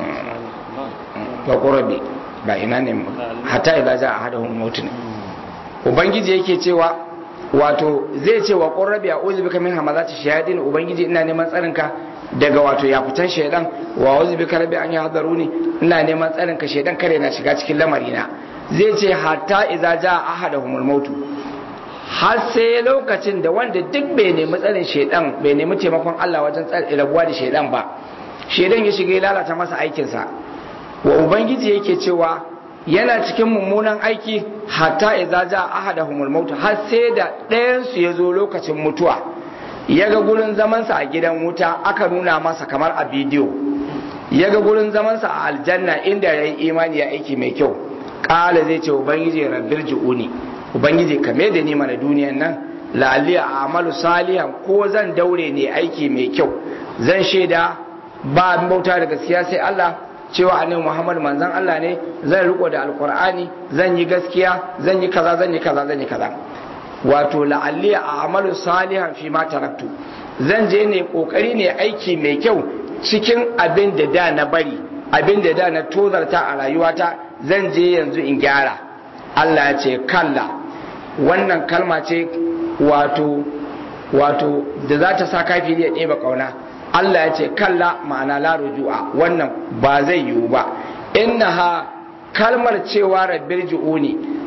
ga ƙorabi ba ina ne hata ila za a hada hun mutu ne ubangiji yake cewa wato zai ce wa ƙorabi a uzu bika min hama za ta shahadin ubangiji ina neman tsarinka daga wato ya fitan shaidan wa uzu bika rabi an yi hadaru ne ina neman tsarinka shaidan kare na shiga cikin lamarina zai ce hata iza ja a hada hun mutu har sai lokacin da wanda duk bai nemi tsarin shaidan bai nemi taimakon Allah wajen rabuwa da shaidan ba shaidan ya shiga ya lalata masa aikinsa wa ubangiji yake cewa yana cikin mummunan aiki hatta idza ja ahaduhumul maut har sai da ɗayan su ya zo lokacin mutuwa ya ga gurin zamansa a gidan wuta aka nuna masa kamar a bidiyo ya ga gurin zamansa a aljanna inda ya yi imani ya aiki mai kyau ƙala zai ce ubangiji rabbir ji'uni ubangiji kame da ni mana duniyan nan la'alli a amalu salihan ko zan daure ne aiki mai kyau zan shaida ba bauta da gaskiya sai Allah cewa annabi Muhammad manzon Allah ne zan riko da alqur'ani zan yi gaskiya zan yi kaza zan yi kaza zan yi kaza wato la'alli a amalu salihan fi ma taraktu zan je ne kokari ne aiki mai kyau cikin abin da da na bari abin da da na tozarta a rayuwata zan je yanzu in gyara Allah ya ce kalla wannan kalma ce wato wato da za ta sa kafiri ya ɗeba ƙauna Allah ya ce kalla ma'ana la rujua wannan ba zai yiwu ba innaha kalmar cewa rabbir ji'uni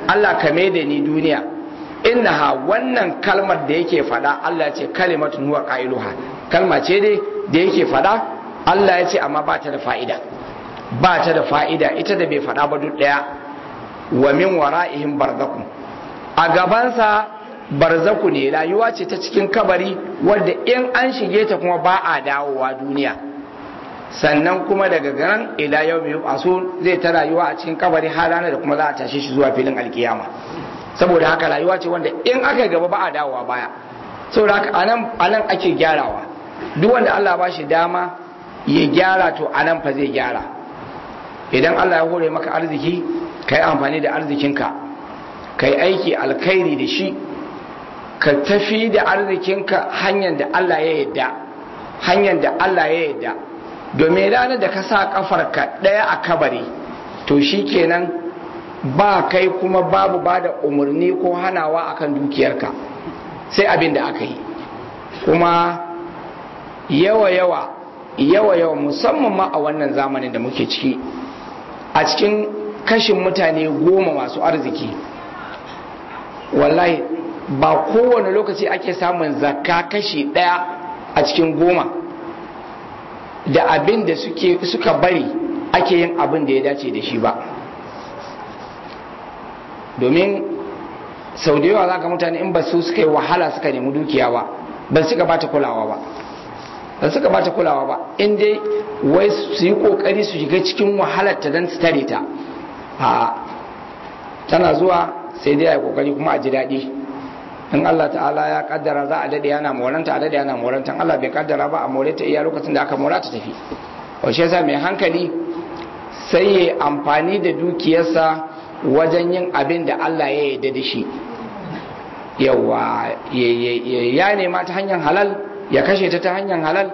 Allah ka mai da ni duniya innaha wannan kalmar da yake faɗa Allah ya ce kalimatun huwa qailuha kalma ce dai da yake faɗa Allah ya ce amma ba ta da fa'ida ba ta da fa'ida ita da bai faɗa ba duk ɗaya wa min wara'ihim barzakhun a gabansa barzaku ne rayuwa ce ta cikin kabari wadda in an shige ta kuma ba a dawowa duniya sannan kuma daga garan ila yawmi yub'asun zai ta rayuwa a cikin kabari har ranar da kuma za a tashe shi zuwa filin alkiyama saboda haka rayuwa ce wanda in aka gaba ba a dawowa baya saboda haka anan anan ake gyarawa duk wanda Allah ba shi dama ya gyara to anan fa zai gyara idan Allah ya hore maka arziki kai amfani da arzikinka kai aiki alkhairi da shi ka tafi da arzikinka hanyar da Allah ya yadda hanyar da Allah ya yadda domin ranar da ka sa kafarka ɗaya a kabari to shi kenan ba kai kuma babu ba da umarni ko hanawa akan dukiyarka sai abin da aka yi kuma yawa yawa yawa yawa musamman ma a wannan zamanin da muke ciki a cikin kashin mutane goma masu arziki wallahi ba kowane lokaci ake samun zakka kashi ɗaya a cikin goma da abin da suka bari ake yin abin da ya dace da shi ba domin sau da yawa za ka mutane in ba su suka yi wahala suka nemi dukiya ba ba suka bata kulawa ba ba suka bata kulawa ba in dai wai su yi kokari su shiga cikin wahalar ta don su tare ta a tana zuwa sai dai a yi kokari kuma a ji daɗi in Allah ta'ala ya kaddara za a dade yana moranta a dade yana moranta in Allah bai kaddara ba a more ta iya lokacin da aka mora ta tafi wace yasa mai hankali sai ya amfani da dukiyarsa wajen yin abin da Allah ya yarda da shi yawa ya nema ta hanyar halal ya kashe ta ta hanyar halal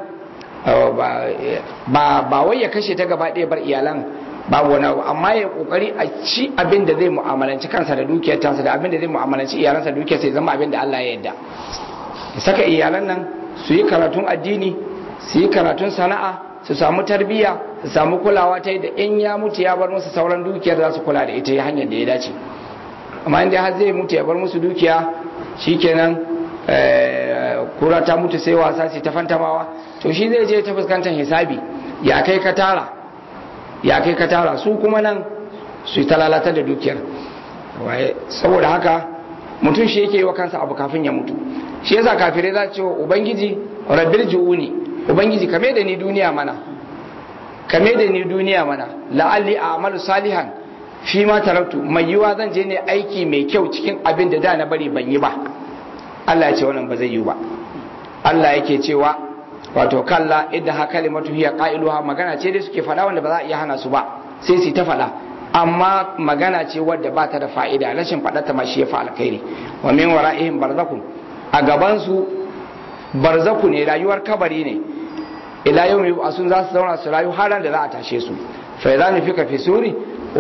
ba ba wai ya kashe ta gaba ɗaya bar iyalan babu wani abu amma ya kokari a ci abin da zai mu'amalanci kansa da dukiyar tansa da abin da zai mu'amalanci iyalansa dukiyar sai zama abin da Allah ya yarda ya saka iyalan nan su yi karatun addini su yi karatun sana'a su samu tarbiyya su samu kulawa ta da in ya mutu ya bar musu sauran dukiyar za su kula da ita ya hanyar da ya dace amma inda har zai mutu ya bar musu dukiya shikenan kura ta mutu sai wasa ce ta fantamawa to shi zai je ta fuskantar hisabi ya kai ka tara ya kai ka tara su kuma nan su yi ta lalatar da dukiyar saboda haka mutum shi yake yi wa kansa abu kafin ya mutu shi yasa kafirai za ce wa ubangiji rabbil ju'uni ubangiji kame da ni duniya mana kame da ni duniya mana la'alli a'malu salihan fi ma taraktu mai yiwa zan je ne aiki mai kyau cikin abin da da na bari ban yi ba Allah ya ce wannan ba zai yi ba Allah yake cewa wato kalla idan ha kalimatu hiya qailuha magana ce dai suke faɗa wanda ba za a iya hana su ba sai su ta faɗa amma magana ce wadda ba ta da fa'ida rashin faɗa ta ma shi ya fa alkhairi wa min wara'ihim barzakun a gaban su barzaku ne rayuwar kabari ne ila yau mai asun za su zauna su rayu har da za a tashe su fa idza nufika fi suri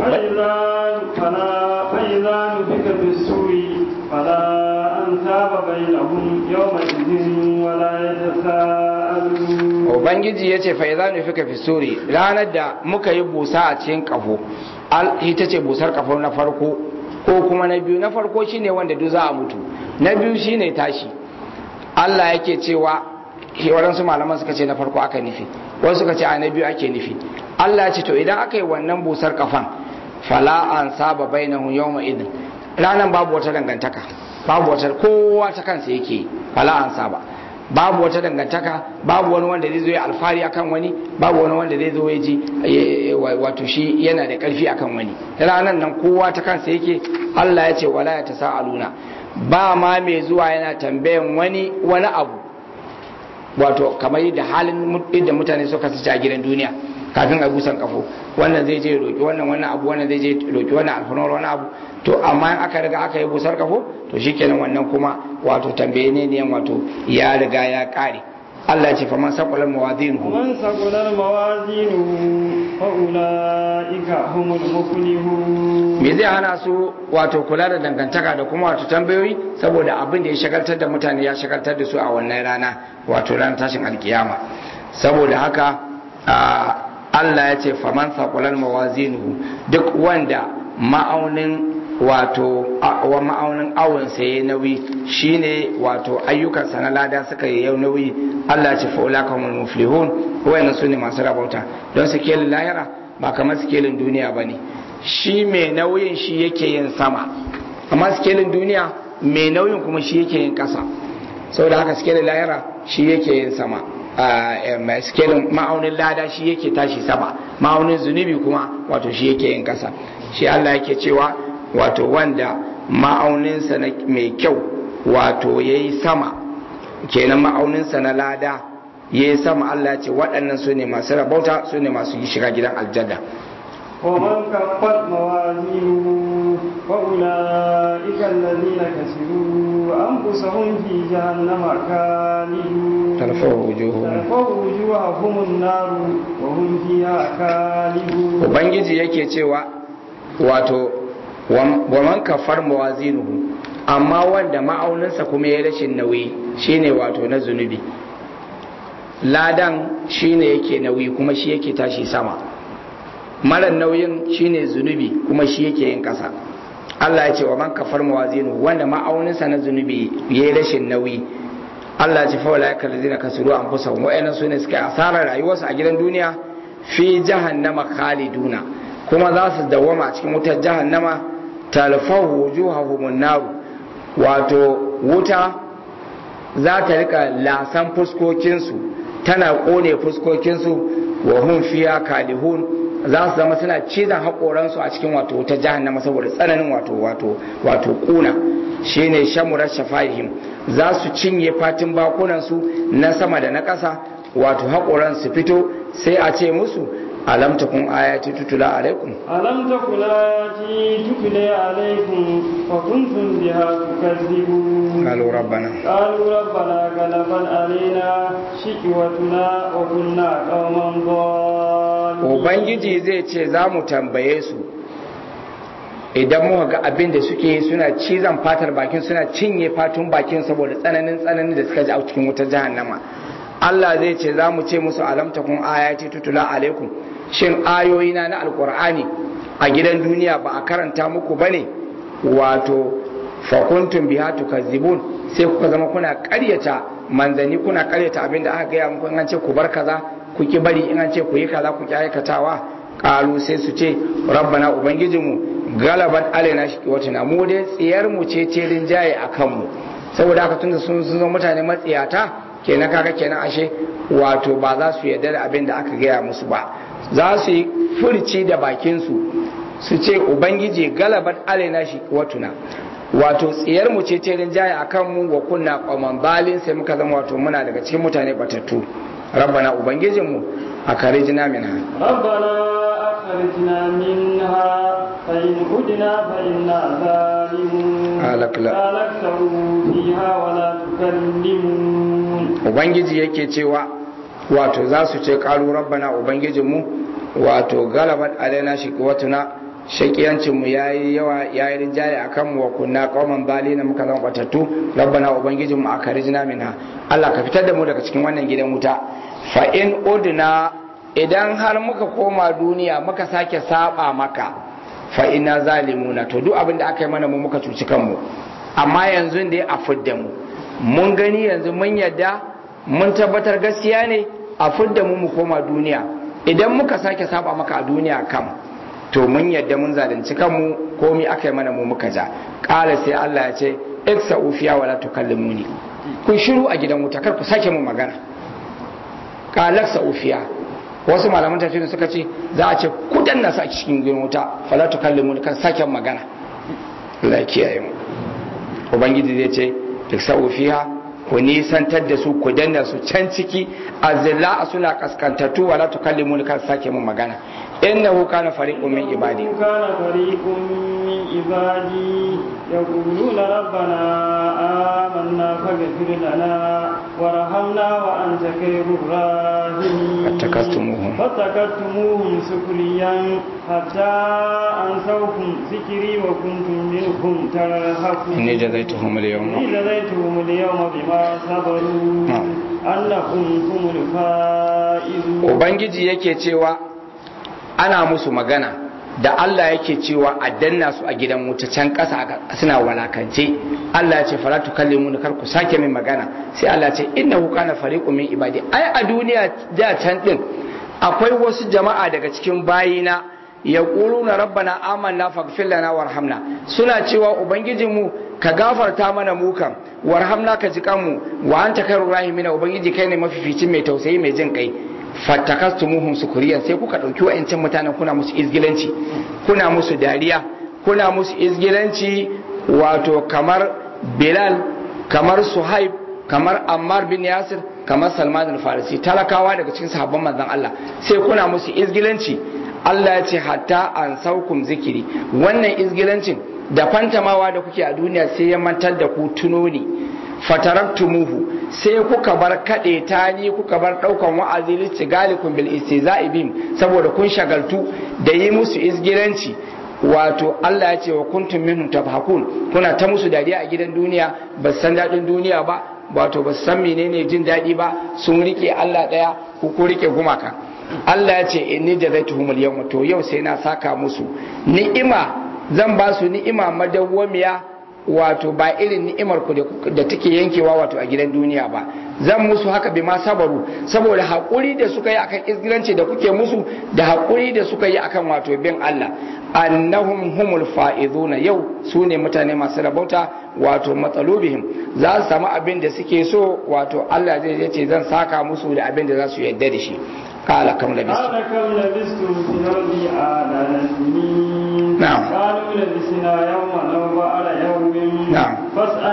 فإذا نفك في السور فلا أنساب بينهم يومئذ ولا يتساءلون Ubangiji ya ce fa'iza nufi ka fi suri ranar da muka yi busa a cikin kafo ita ce busar kafo na farko ko kuma na biyu na farko shine wanda duk za a mutu na biyu shine tashi Allah yake cewa waɗansu malaman suka ce na farko aka nufi wasu suka ce a na biyu ake nufi Allah ya ce to idan aka yi wannan busar kafan fala an saba bainahu yawma idin ranan babu wata dangantaka babu wata kowa ta kansa yake fala an saba babu wata dangantaka babu wani wanda zai zo ya alfari akan wani babu wani wanda zai zo ya ji wato shi yana da karfi akan wani ranan nan kowa ta kansa yake Allah ya ce wala ya tasaaluna ba ma mai zuwa yana tambayan wani wani abu wato kamar yadda halin yadda mutane suka sace a gidan duniya kafin a busan kafo wannan zai je roki wannan wannan abu wannan zai je roki wannan alfanor wani abu to amma in aka riga aka yi busar kafo to shikenan wannan kuma wato tambaye ne ne wato ya riga ya kare Allah ya ce faman saqulan mawazinuhu man saqulan mawazinuhu fa ulaika humul muflihun me zai hana su wato kula da dangantaka da kuma wato tambayoyi saboda abin da ya shagaltar da mutane ya shagaltar da su a wannan rana wato ran tashin alkiyama saboda haka Allah ya ce faman saqulan mawazinuhu duk wanda ma'aunin wato wa ma'aunin awon sa yayi nauyi shine wato ayyukan sa na lada suka yi yau nauyi Allah ce fa ulaka humul muflihun wayannan sune masu rabauta don sikelin lahira ba kamar sikelin duniya bane shi mai nauyin shi yake yin sama amma sikelin duniya mai nauyin kuma shi yake yin kasa saboda haka sikelin lahira shi yake yin sama a sikelin ma'aunin lada shi yake tashi sama ma'aunin zunubi kuma wato shi yake yin kasa shi Allah yake cewa wato wanda ma'auninsa mai kyau wato ya yi sama kenan ma'auninsa na lada ya yi sama Allah ce waɗannan su ne masu rabauta su ne masu shiga gidan aljanna ومن كفت موازينه فأولئك الذين كسبوا أنفسهم في جهنم خالدون ترفع وجوههم ترفع وجوههم النار وهم فيها خالدون ubangiji yake cewa wato wa man kafar mawazinuhu amma wanda ma'auninsa kuma ya rashin nauyi shine wato na zunubi ladan shine yake nauyi kuma shi yake tashi sama mara nauyin shine zunubi kuma shi yake yin kasa Allah ya ce wa man kafar mawazinuhu wanda ma'auninsa na zunubi ya rashin nauyi Allah ya ce fa walaika allazina kasuru anfusahum wa'annan sune suka asarar rayuwarsu a gidan duniya fi jahannama khaliduna kuma za su dawama a cikin wutar jahannama talfahu wujuhahum nar wato wuta za ta rika lasan fuskokinsu tana kone fuskokinsu wa hum fiya kalihun za su zama suna cizon haƙoransu a cikin wato wutar jahannama saboda tsananin wato wato wato kuna shine shamurar shafahim za su cinye fatin bakunansu na sama da na ƙasa wato haƙoran su fito sai a ce musu alam takun ayati tutula alaikum alam takun ayati tutula alaikum fa kuntum biha tukadzibun qalu rabbana qalu rabbana galaban alaina shiqwatuna wa kunna qauman dhalin ubangiji zai ce za mu tambaye su idan muka ga abin da suke suna cizon fatar bakin suna cinye fatun bakin saboda tsananin tsananin da suka ji a cikin wutar jahannama Allah zai ce za mu ce musu alam takun ayati tutula alaikum shin ayoyina na alkur'ani a gidan duniya ba a karanta muku bane wato fa kuntum biha tukazzibun sai kuka zama kuna ƙaryata manzani kuna ƙaryata abin da aka gaya muku in an ce ku bar kaza ku ki bari in an ce ku yi kaza ku ki aikatawa qalu sai su ce rabbana ubangijinmu galabat alaina shiqwatuna mu dai tsiyar mu ce ce rinjaye akan mu saboda haka tunda sun zo mutane matsiyata kenan kaga kenan ashe wato ba za su yarda da abin da aka gaya musu ba za su yi furci da bakinsu su ce ubangiji galabat alaina shi watuna wato tsiyar mu ce ce rinjaye akan mu wa kunna qaman balin sai muka zama wato muna daga cikin mutane batattu rabbana ubangijin mu akarijna minha rabbana akhrijna minha fa in udna fa inna zalimun alakla alaktahu fiha wa la tukallimun ubangiji yake cewa wato za su ce karu rabbana ubangijinmu wato galabat alaina shiqwatuna shakiyancinmu yayi yawa yayi rinjaye akan mu wa kunna qauman balina muka zama batattu rabbana ubangijinmu akarijna minha Allah ka fitar da mu daga cikin wannan gidan wuta fa in udna idan har muka koma duniya muka sake saba maka fa inna zalimuna to duk abin da aka yi mana mu muka cuci kanmu amma yanzu dai a fidda mu mun gani yanzu mun yadda mun tabbatar gaskiya ne a fidda mu mu koma duniya idan muka sake saba maka a duniya kam to mun yadda mun zalunci kanmu komai aka yi mana mu muka ja kala sai Allah ya ce iksa ufiya wala tukallimuni kun shiru a gidan wuta kar ku sake mun magana kala sa ufiya wasu malaman tafsiri suka ce za a ce ku danna su a cikin gidan wuta fala tukallimuni kan sake magana Allah ya kiyaye mu ubangiji zai ce iksa ufiya ku nisantar da su ku danna su can ciki azilla suna kaskantattu wala tukallimuni kan sake mun magana innahu kana fariqun min ibadi kana fariqun min ibadi yaquluna rabbana amanna faghfir lana warhamna wa anta khairur rahimin fatakastumuhum fatakastumuhum sukriyan hatta ansawkum zikri wa kuntum minhum tarhaqun inni jazaituhum al-yawma inni jazaituhum al-yawma bima sabaru annahum humul faizun ubangiji yake cewa ana musu magana da Allah yake cewa a danna su a gidan wuta can ƙasa suna walakance Allah ya ce fala tukallimu kar ku sake min magana sai Allah ya ce innahu kana fariqun min ibadi ai a duniya da can din akwai wasu jama'a daga cikin bayina yaquluna rabbana amanna faghfir lana warhamna suna cewa ubangijinmu ka gafarta mana mu kan warhamna ka ji kanmu wa anta khairur rahimin ubangiji kai ne mafificin mai tausayi mai jin kai fattakastumuhum sukuriyan sai kuka dauki wa'ancan mutanen kuna musu izgilanci kuna musu dariya kuna musu izgilanci wato kamar Bilal kamar Suhaib kamar Ammar bin Yasir kamar Salman al-Farisi talakawa daga cikin sahabban manzon Allah sai kuna musu izgilanci Allah ya ce hatta an saukum zikiri wannan izgilancin da fantamawa da kuke a duniya sai ya mantar da ku tuno ne fataraktumuhu sai kuka bar kade ta ni kuka bar daukan wa'azi listigalikum bil istizai bim saboda kun shagaltu da yi musu izgiranci wato Allah ya ce wa kuntum minhum tabhakun kuna ta musu dariya a gidan duniya ba san dadin duniya ba wato ba san menene jin dadi ba sun rike Allah daya ku ku rike gumaka Allah ya ce inni jazaituhumul yawma to yau sai na saka musu ni'ima zan ba su ni'ima madawwamiya wato ba irin ni'imar ku da take yankewa wato a gidan duniya ba zan musu haka bi ma sabaru saboda haƙuri da suka yi akan izgilanci da kuke musu da haƙuri da suka yi akan wato bin Allah annahum humul fa'izuna yau su ne mutane masu rabauta wato matsalubihim za su samu abin da suke so wato Allah zai ce zan saka musu da abin da za su yarda da shi قال كم لبثتم قال كم لبثتم في الأرض آلاف سنين نعم قالوا لبثنا يوما أو بعض يوم نعم فاسأل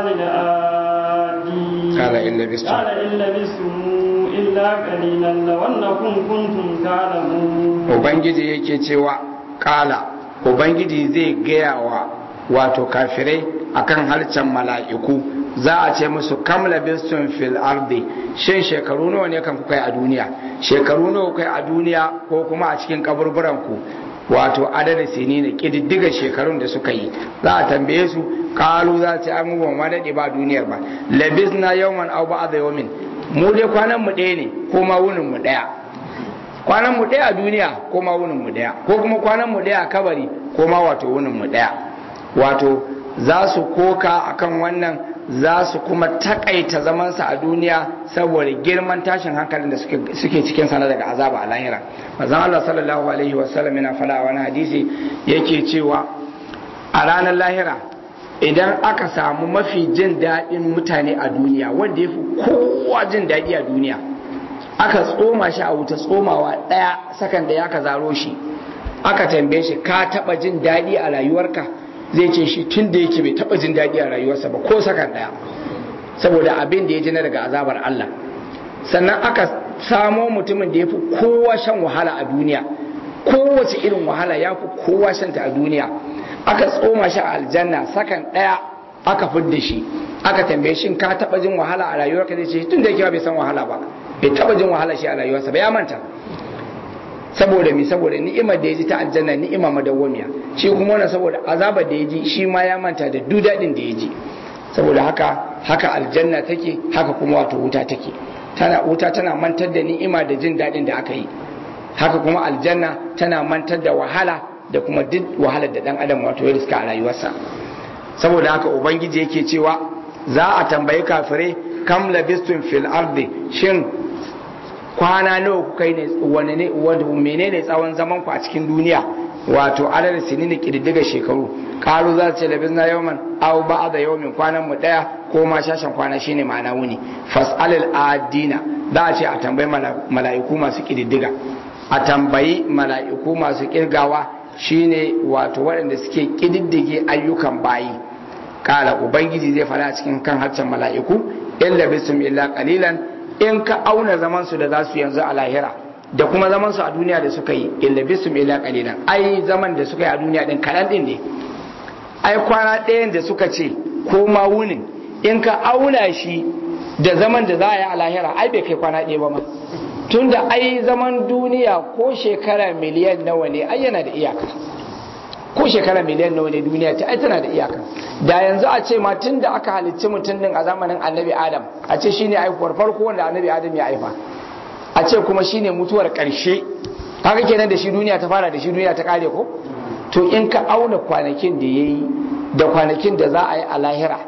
العادين قال إن لبثتم قال إن لبثتم إلا قليلا لو أنكم كنتم تعلمون Ubangiji yake cewa kala Ubangiji zai gaya wa wato kafirai akan harcen mala'iku za a ce musu kam labistum fil ardi shin shekaru nawa ne kan kuka yi a duniya shekaru nawa kuka yi a duniya ko kuma a cikin kaburburan ku wato adada sini ne kididdiga shekarun da suka yi za a tambaye su kalu za ce an ban ma dade ba duniyar ba labisna yawman aw ba'da yawmin mu dai kwanan mu ɗaya ne ko ma wunin mu ɗaya kwanan mu ɗaya a duniya ko ma wunin mu ɗaya ko kuma kwanan mu ɗaya a kabari ko ma wato wunin mu ɗaya wato za su koka akan wannan za su kuma takaita zamansa a duniya saboda girman tashin hankalin da suke cikin sana daga azaba a lahira mazan Allah sallallahu alaihi wasallam yana fada a wani hadisi yake cewa a ranar lahira idan aka samu mafi jin daɗin mutane a duniya wanda ya fi kowa jin daɗi a duniya aka tsoma shi a wuta tsomawa ɗaya sakan da ya ka zaro shi aka tambaye shi ka taɓa jin daɗi a rayuwarka zai ce shi tun da yake bai taba jin daɗi a rayuwarsa ba ko sakan ɗaya saboda abin da ya ji na daga azabar Allah sannan aka samo mutumin da ya fi kowa shan wahala a duniya kowace irin wahala ya fi kowa shanta a duniya aka tsoma shi a aljanna sakan ɗaya aka fidda shi aka tambaye shi ka taba jin wahala a rayuwarka zai ce tun da yake bai san wahala ba bai taba jin wahala shi a rayuwarsa ba ya manta saboda mi saboda ni'imar da ya ji ta aljanna ni'ima madawwamiya shi kuma wannan saboda azabar da ya ji shi ma ya manta da duk dadin da ya ji saboda haka haka aljanna take haka kuma wato wuta take tana wuta tana mantar da ni'ima da jin dadin da aka yi haka kuma aljanna tana mantar da wahala da kuma duk wahalar da dan adam wato ya riska a rayuwarsa saboda haka ubangiji yake cewa za a tambayi kafirai kam labistum fil ardi shin kwana nawa kuka yi ne wani ne wanda menene tsawon zaman ku a cikin duniya wato adadin sinin kididdiga shekaru kalu za su ce labisna yawman aw ba'da yawmin kwanan mu daya ko ma shashan kwana shine ma'ana wuni fas'alil adina za a ce a tambayi mala'iku masu kididdiga a tambayi mala'iku masu kirgawa shine wato waɗanda suke kididdige ayyukan bayi kala ubangiji zai fara cikin kan harshen mala'iku illa bisum illa qalilan in ka auna zaman su da za su yanzu a lahira da kuma zaman su a duniya da suka yi illa bisum illa qalilan ai zaman da suka yi a duniya din kalan din ne ai kwana ɗayan da suka ce ko ma wunin in ka auna shi da zaman da za a yi a lahira ai bai kai kwana ɗaya ba ma tunda ai zaman duniya ko shekara miliyan nawa ne ai yana da iyaka ko shekara miliyan nawa ne duniya ta ai tana da iyaka da yanzu a ce ma tun da aka halicci mutum din a zamanin annabi adam a ce shine aihuwar farko wanda annabi adam ya haifa a ce kuma shine mutuwar karshe haka kenan da shi duniya ta fara da shi duniya ta kare ko to in ka auna kwanakin da ya yi da kwanakin da za a yi a lahira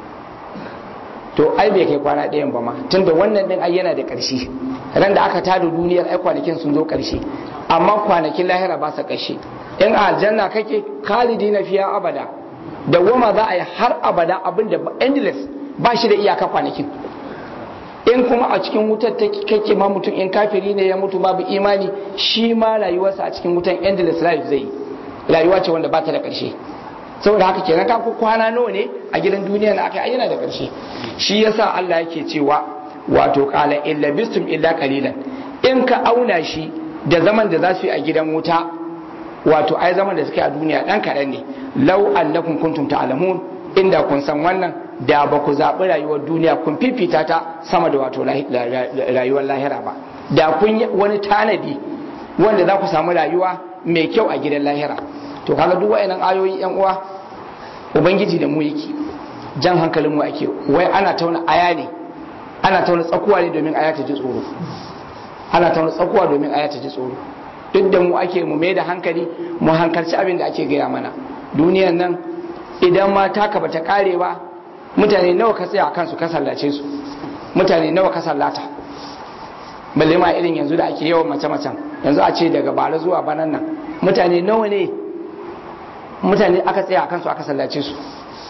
to ai bai kai kwana ɗayan ba ma tunda wannan ɗin ai yana da ƙarshe ran da aka tada duniyar ai kwanakin sun zo ƙarshe amma kwanakin lahira ba su ƙarshe in a aljanna kake khalidi na fiya abada da goma za a yi har abada abin da endless ba shi da iyaka kwanakin in kuma a cikin wutar kake ma mutum in kafiri ne ya mutu babu imani shi ma rayuwarsa a cikin wutan endless life zai yi rayuwa ce wanda ba ta da ƙarshe saboda haka kenan ka ku kwana nawa ne a gidan duniya na aka ayyana da ƙarshe shi yasa Allah yake cewa wato qala illa bistum illa qalilan in ka auna shi da zaman da za su yi a gidan wuta wato ai zaman da suke a duniya dan kaɗan ne law annakum kuntum ta'lamun inda kun san wannan da ba ku zaɓi rayuwar duniya kun fifita ta sama da wato rayuwar lahira ba da kun yi wani tanadi wanda za ku samu rayuwa mai kyau a gidan lahira to kaga duk wayannan ayoyi yan uwa ubangiji da mu yake jan hankalin mu ake wai ana tauna aya ne ana tauna tsakuwa ne domin aya ta ji tsoro ana tauna tsakuwa domin aya ta ji tsoro duk da mu ake mu mai da hankali mu hankalci abin da ake gaya mana duniyan nan idan ma taka bata kare ba mutane nawa ka tsaya kansu ka sallace su mutane nawa ka sallata balle ma irin yanzu da ake yawan mace-macen yanzu a ce daga bara zuwa banan nan mutane nawa ne mutane aka tsaya kansu aka sallace su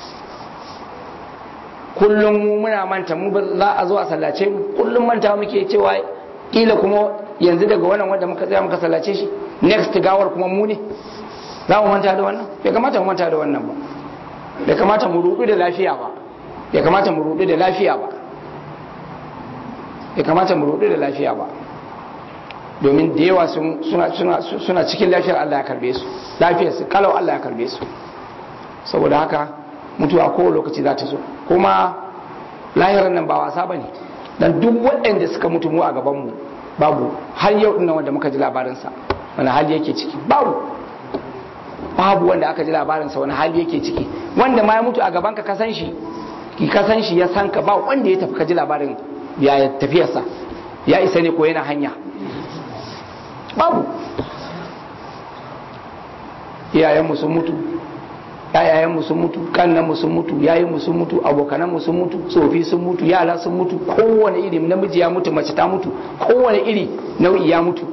kullum mu muna manta mu ba za a zo a sallace mu kullum manta muke cewa kila kuma yanzu daga wannan wanda muka tsaya muka sallace shi next gawar kuma mu ne za mu manta da wannan bai kamata mu manta da wannan ba bai kamata mu rudu da lafiya ba bai kamata mu rudu da lafiya ba bai kamata mu rudu da lafiya ba domin da yawa suna suna suna cikin lafiyar Allah ya karbe su lafiyar su kalau Allah ya karbe su saboda haka mutuwa kowane lokaci za ta zo kuma lahirar nan ba wasa bane dan duk waɗanda suka mutu mu a gaban mu babu har yau dinnan wanda muka ji labarin sa wani hali yake ciki babu babu wanda aka ji labarin sa wani hali yake ciki wanda ma ya mutu a gaban ka ka san shi ki ka san shi ya san ka ba wanda ya tafi ka ji labarin ya tafiyarsa ya isa ne ko yana hanya babu iyayenmu sun mutu yayayenmu sun mutu kannanmu sun mutu yayinmu sun mutu abokananmu sun mutu tsofi sun mutu yara sun mutu kowane iri namiji ya mutu mace ta mutu kowane iri nau'i ya mutu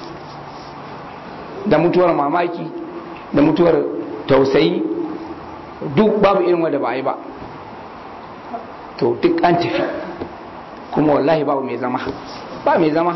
da mutuwar mamaki da mutuwar tausayi duk babu irin wanda ba a yi ba to duk an tafi kuma wallahi babu mai zama ba mai zama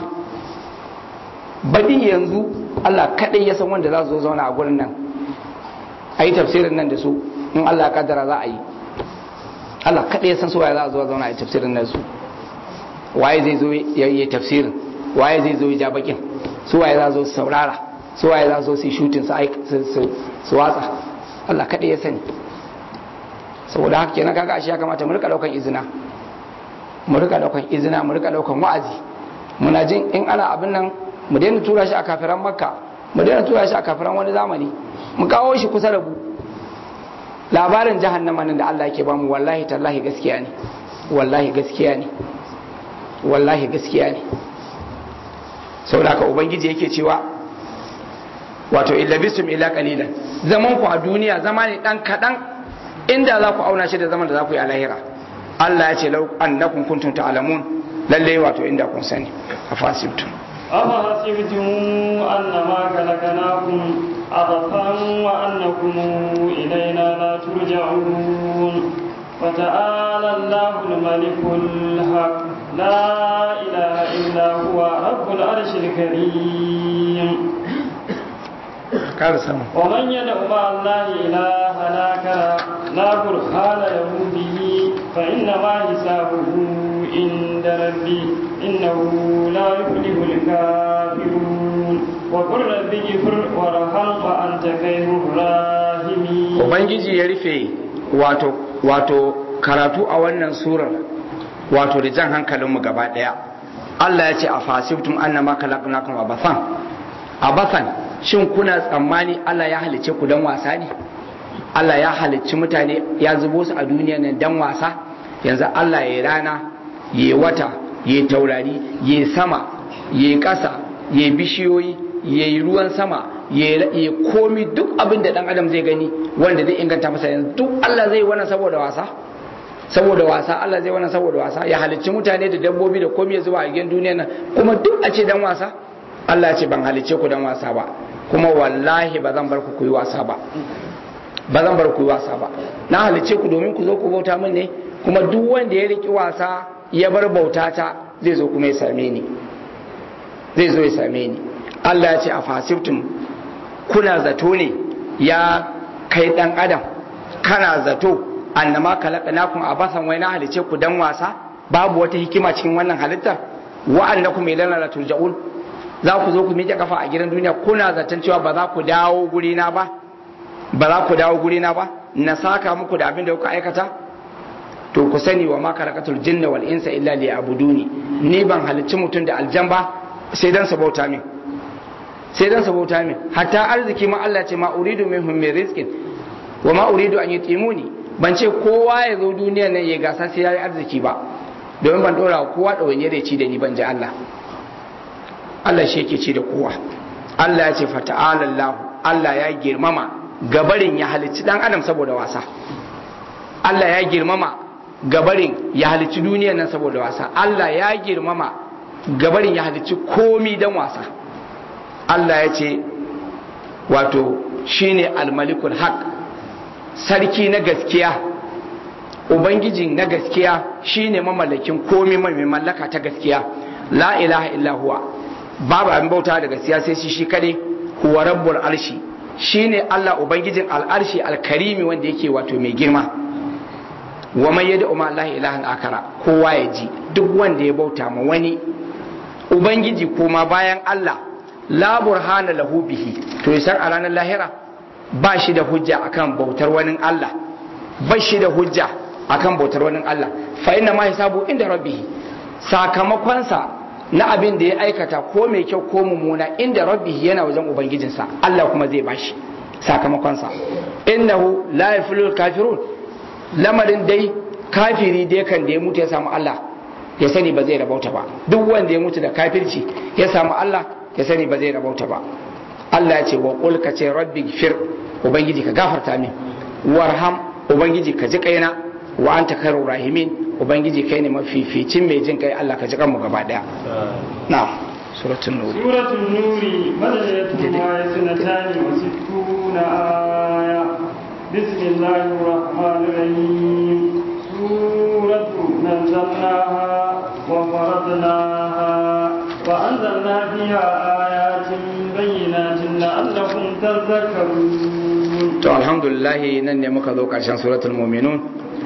baɗi yanzu Allah kaɗai ya san wanda za su zo zauna a gurin nan a yi tafsirin nan da su in Allah kaddara za a yi Allah kaɗai ya san su waye za a zo zauna a yi tafsirin nan su waye zai zo ya yi tafsirin waye zai zo ya ja bakin su waye za zo su saurara su waye za zo su yi shutin su watsa Allah kaɗai ya sani saboda haka kenan kaga ashe ya kamata mu rika daukan izina mu rika daukan izina mu rika daukan wa'azi muna jin in ana abin nan mu daina tura shi a kafiran makka mu daina tura shi a kafiran wani zamani mu kawo shi kusa da mu labarin jahannama nan da Allah yake bamu wallahi tallahi gaskiya ne wallahi gaskiya ne wallahi gaskiya ne saboda haka ubangiji yake cewa wato illa bisum illa qalilan zaman ku a duniya zama ne dan kadan inda za ku auna shi da zaman da za ku yi a lahira Allah ya ce lau annakum kuntum ta'lamun lalle wato inda kun sani afasibtum أفحسبتم أنما خلقناكم عبثا وأنكم إلينا لا ترجعون فتعالى الله الملك الحق لا إله إلا هو رب العرش الكريم ومن يدع مع الله إلها آخر لا برهان له به فإنما حسابه عند ربي إنه لا يفلح الكافرون وقل رب اغفر وارحم وأنت خير الراحمين. Ubangiji ya rufe wato wato karatu a wannan surar wato da jan hankalinmu gaba daya. Allah ya ce a fasibtum annama khalaqnakum abathan abathan shin kuna tsammani Allah ya halicce ku dan wasa ne? Allah ya halicci mutane ya zubo su a duniya nan dan wasa? Yanzu Allah ya rana ya wata ya taurari ya sama ya kasa ya bishiyoyi ya ruwan sama ya komi duk abin da dan adam zai gani wanda zai inganta masa yanzu duk Allah zai wannan saboda wasa saboda wasa Allah zai wannan saboda wasa ya halicci mutane da dabbobi da komai zuwa a gidan duniyar nan kuma duk a ce dan wasa Allah ya ce ban halicce ku dan wasa ba kuma wallahi ba zan bar ku ku yi wasa ba ba zan bar ku yi wasa ba na halicce ku domin ku zo ku bauta min ne kuma duk wanda ya riki wasa ya bar bautata zai zo kuma ya same ni zai zo ya same ni Allah ya ce a fasibtum kuna zato ne ya kai dan adam kana zato annama khalaqnakum abasan wai na halice ku dan wasa babu wata hikima cikin wannan halittar wa annakum ilana la turja'un za ku zo ku miƙe kafa a gidan duniya kuna zaton cewa ba za ku dawo guri na ba ba za ku dawo guri na ba na saka muku da abin da kuka aikata to ku sani wa ma khalaqatul jinna wal insa illa liya'buduni ni ban halicci mutum da aljan ba sai dan su bauta min sai dan su bauta min hatta arziki ma Allah ce ma uridu minhum min rizqin wa ma uridu an yutimuni ban ce kowa ya zo duniyar nan ya gasa sai yayi arziki ba domin ban dora kowa da wani ya ci da ni ban ji Allah Allah shi yake ci da kowa Allah ya ce fa ta'ala Allah Allah ya girmama gabarin ya halicci dan adam saboda wasa Allah ya girmama gabarin ya halicci duniyar nan saboda wasa Allah ya girmama gabarin ya halicci komi dan wasa Allah ya ce wato shine al-malikul haq sarki na gaskiya ubangiji na gaskiya shine mamallakin komi mai mallaka ta gaskiya la ilaha illa huwa babu abin bauta da gaskiya sai shi shi kade huwa rabbul arshi shine Allah ubangijin al'arshi alkarimi wanda yake wato mai girma wa man yad'u ma Allah ilahan akara kowa ya ji duk wanda ya bauta ma wani ubangiji kuma bayan Allah la burhana lahu bihi to yasan a ranar lahira ba shi da hujja akan bautar wani Allah ba shi da hujja akan bautar wani Allah fa inna ma hisabu inda rabbih sakamakonsa na abin da ya aikata ko mai kyau ko mummuna inda rabbih yana wajen ubangijinsa Allah kuma zai bashi sakamakonsa innahu la yaflul kafirun lamarin dai kafiri dai kan da ya mutu ya samu Allah ya sani ba zai rabauta ba duk wanda ya mutu da kafirci ya samu Allah ya sani ba zai rabauta ba Allah ya ce wa qul ka ce rabbi gfir ubangiji ka gafarta min warham ubangiji ka ji kaina wa anta khairur rahimin ubangiji kai ne mafificin mai jin kai Allah ka ji kanmu gaba daya na'am suratul nur suratul nuri madaniyatun ayatun wa sittuna aya bismillahir rahmanir rahim suratu nazzalnaha wa faradnaha wa anzalna fiha ayatin bayyinatin la'allakum tadhakkarun to alhamdulillah nan ne muka zo karshen suratul mu'minun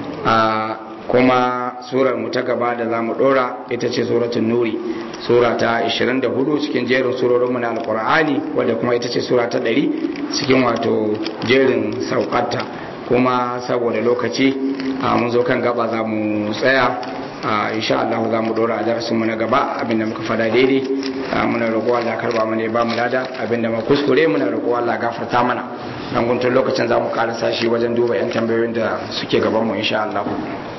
a kuma surar mu ta gaba da zamu dora ita ce suratul nuri sura ta ishirin da hudu cikin jerin surorin mu na alqur'ani wadda kuma ita ce sura ta ɗari cikin wato jerin saukarta kuma saboda lokaci mun zo kan gaba za mu tsaya insha Allah za mu dora a darasin mu na gaba abinda muka fada daidai muna roƙo Allah karba mana ba mu lada abinda mu kuskure muna roƙo Allah gafarta mana dan guntun lokacin za mu karasa shi wajen duba yan tambayoyin da suke gaban mu insha Allah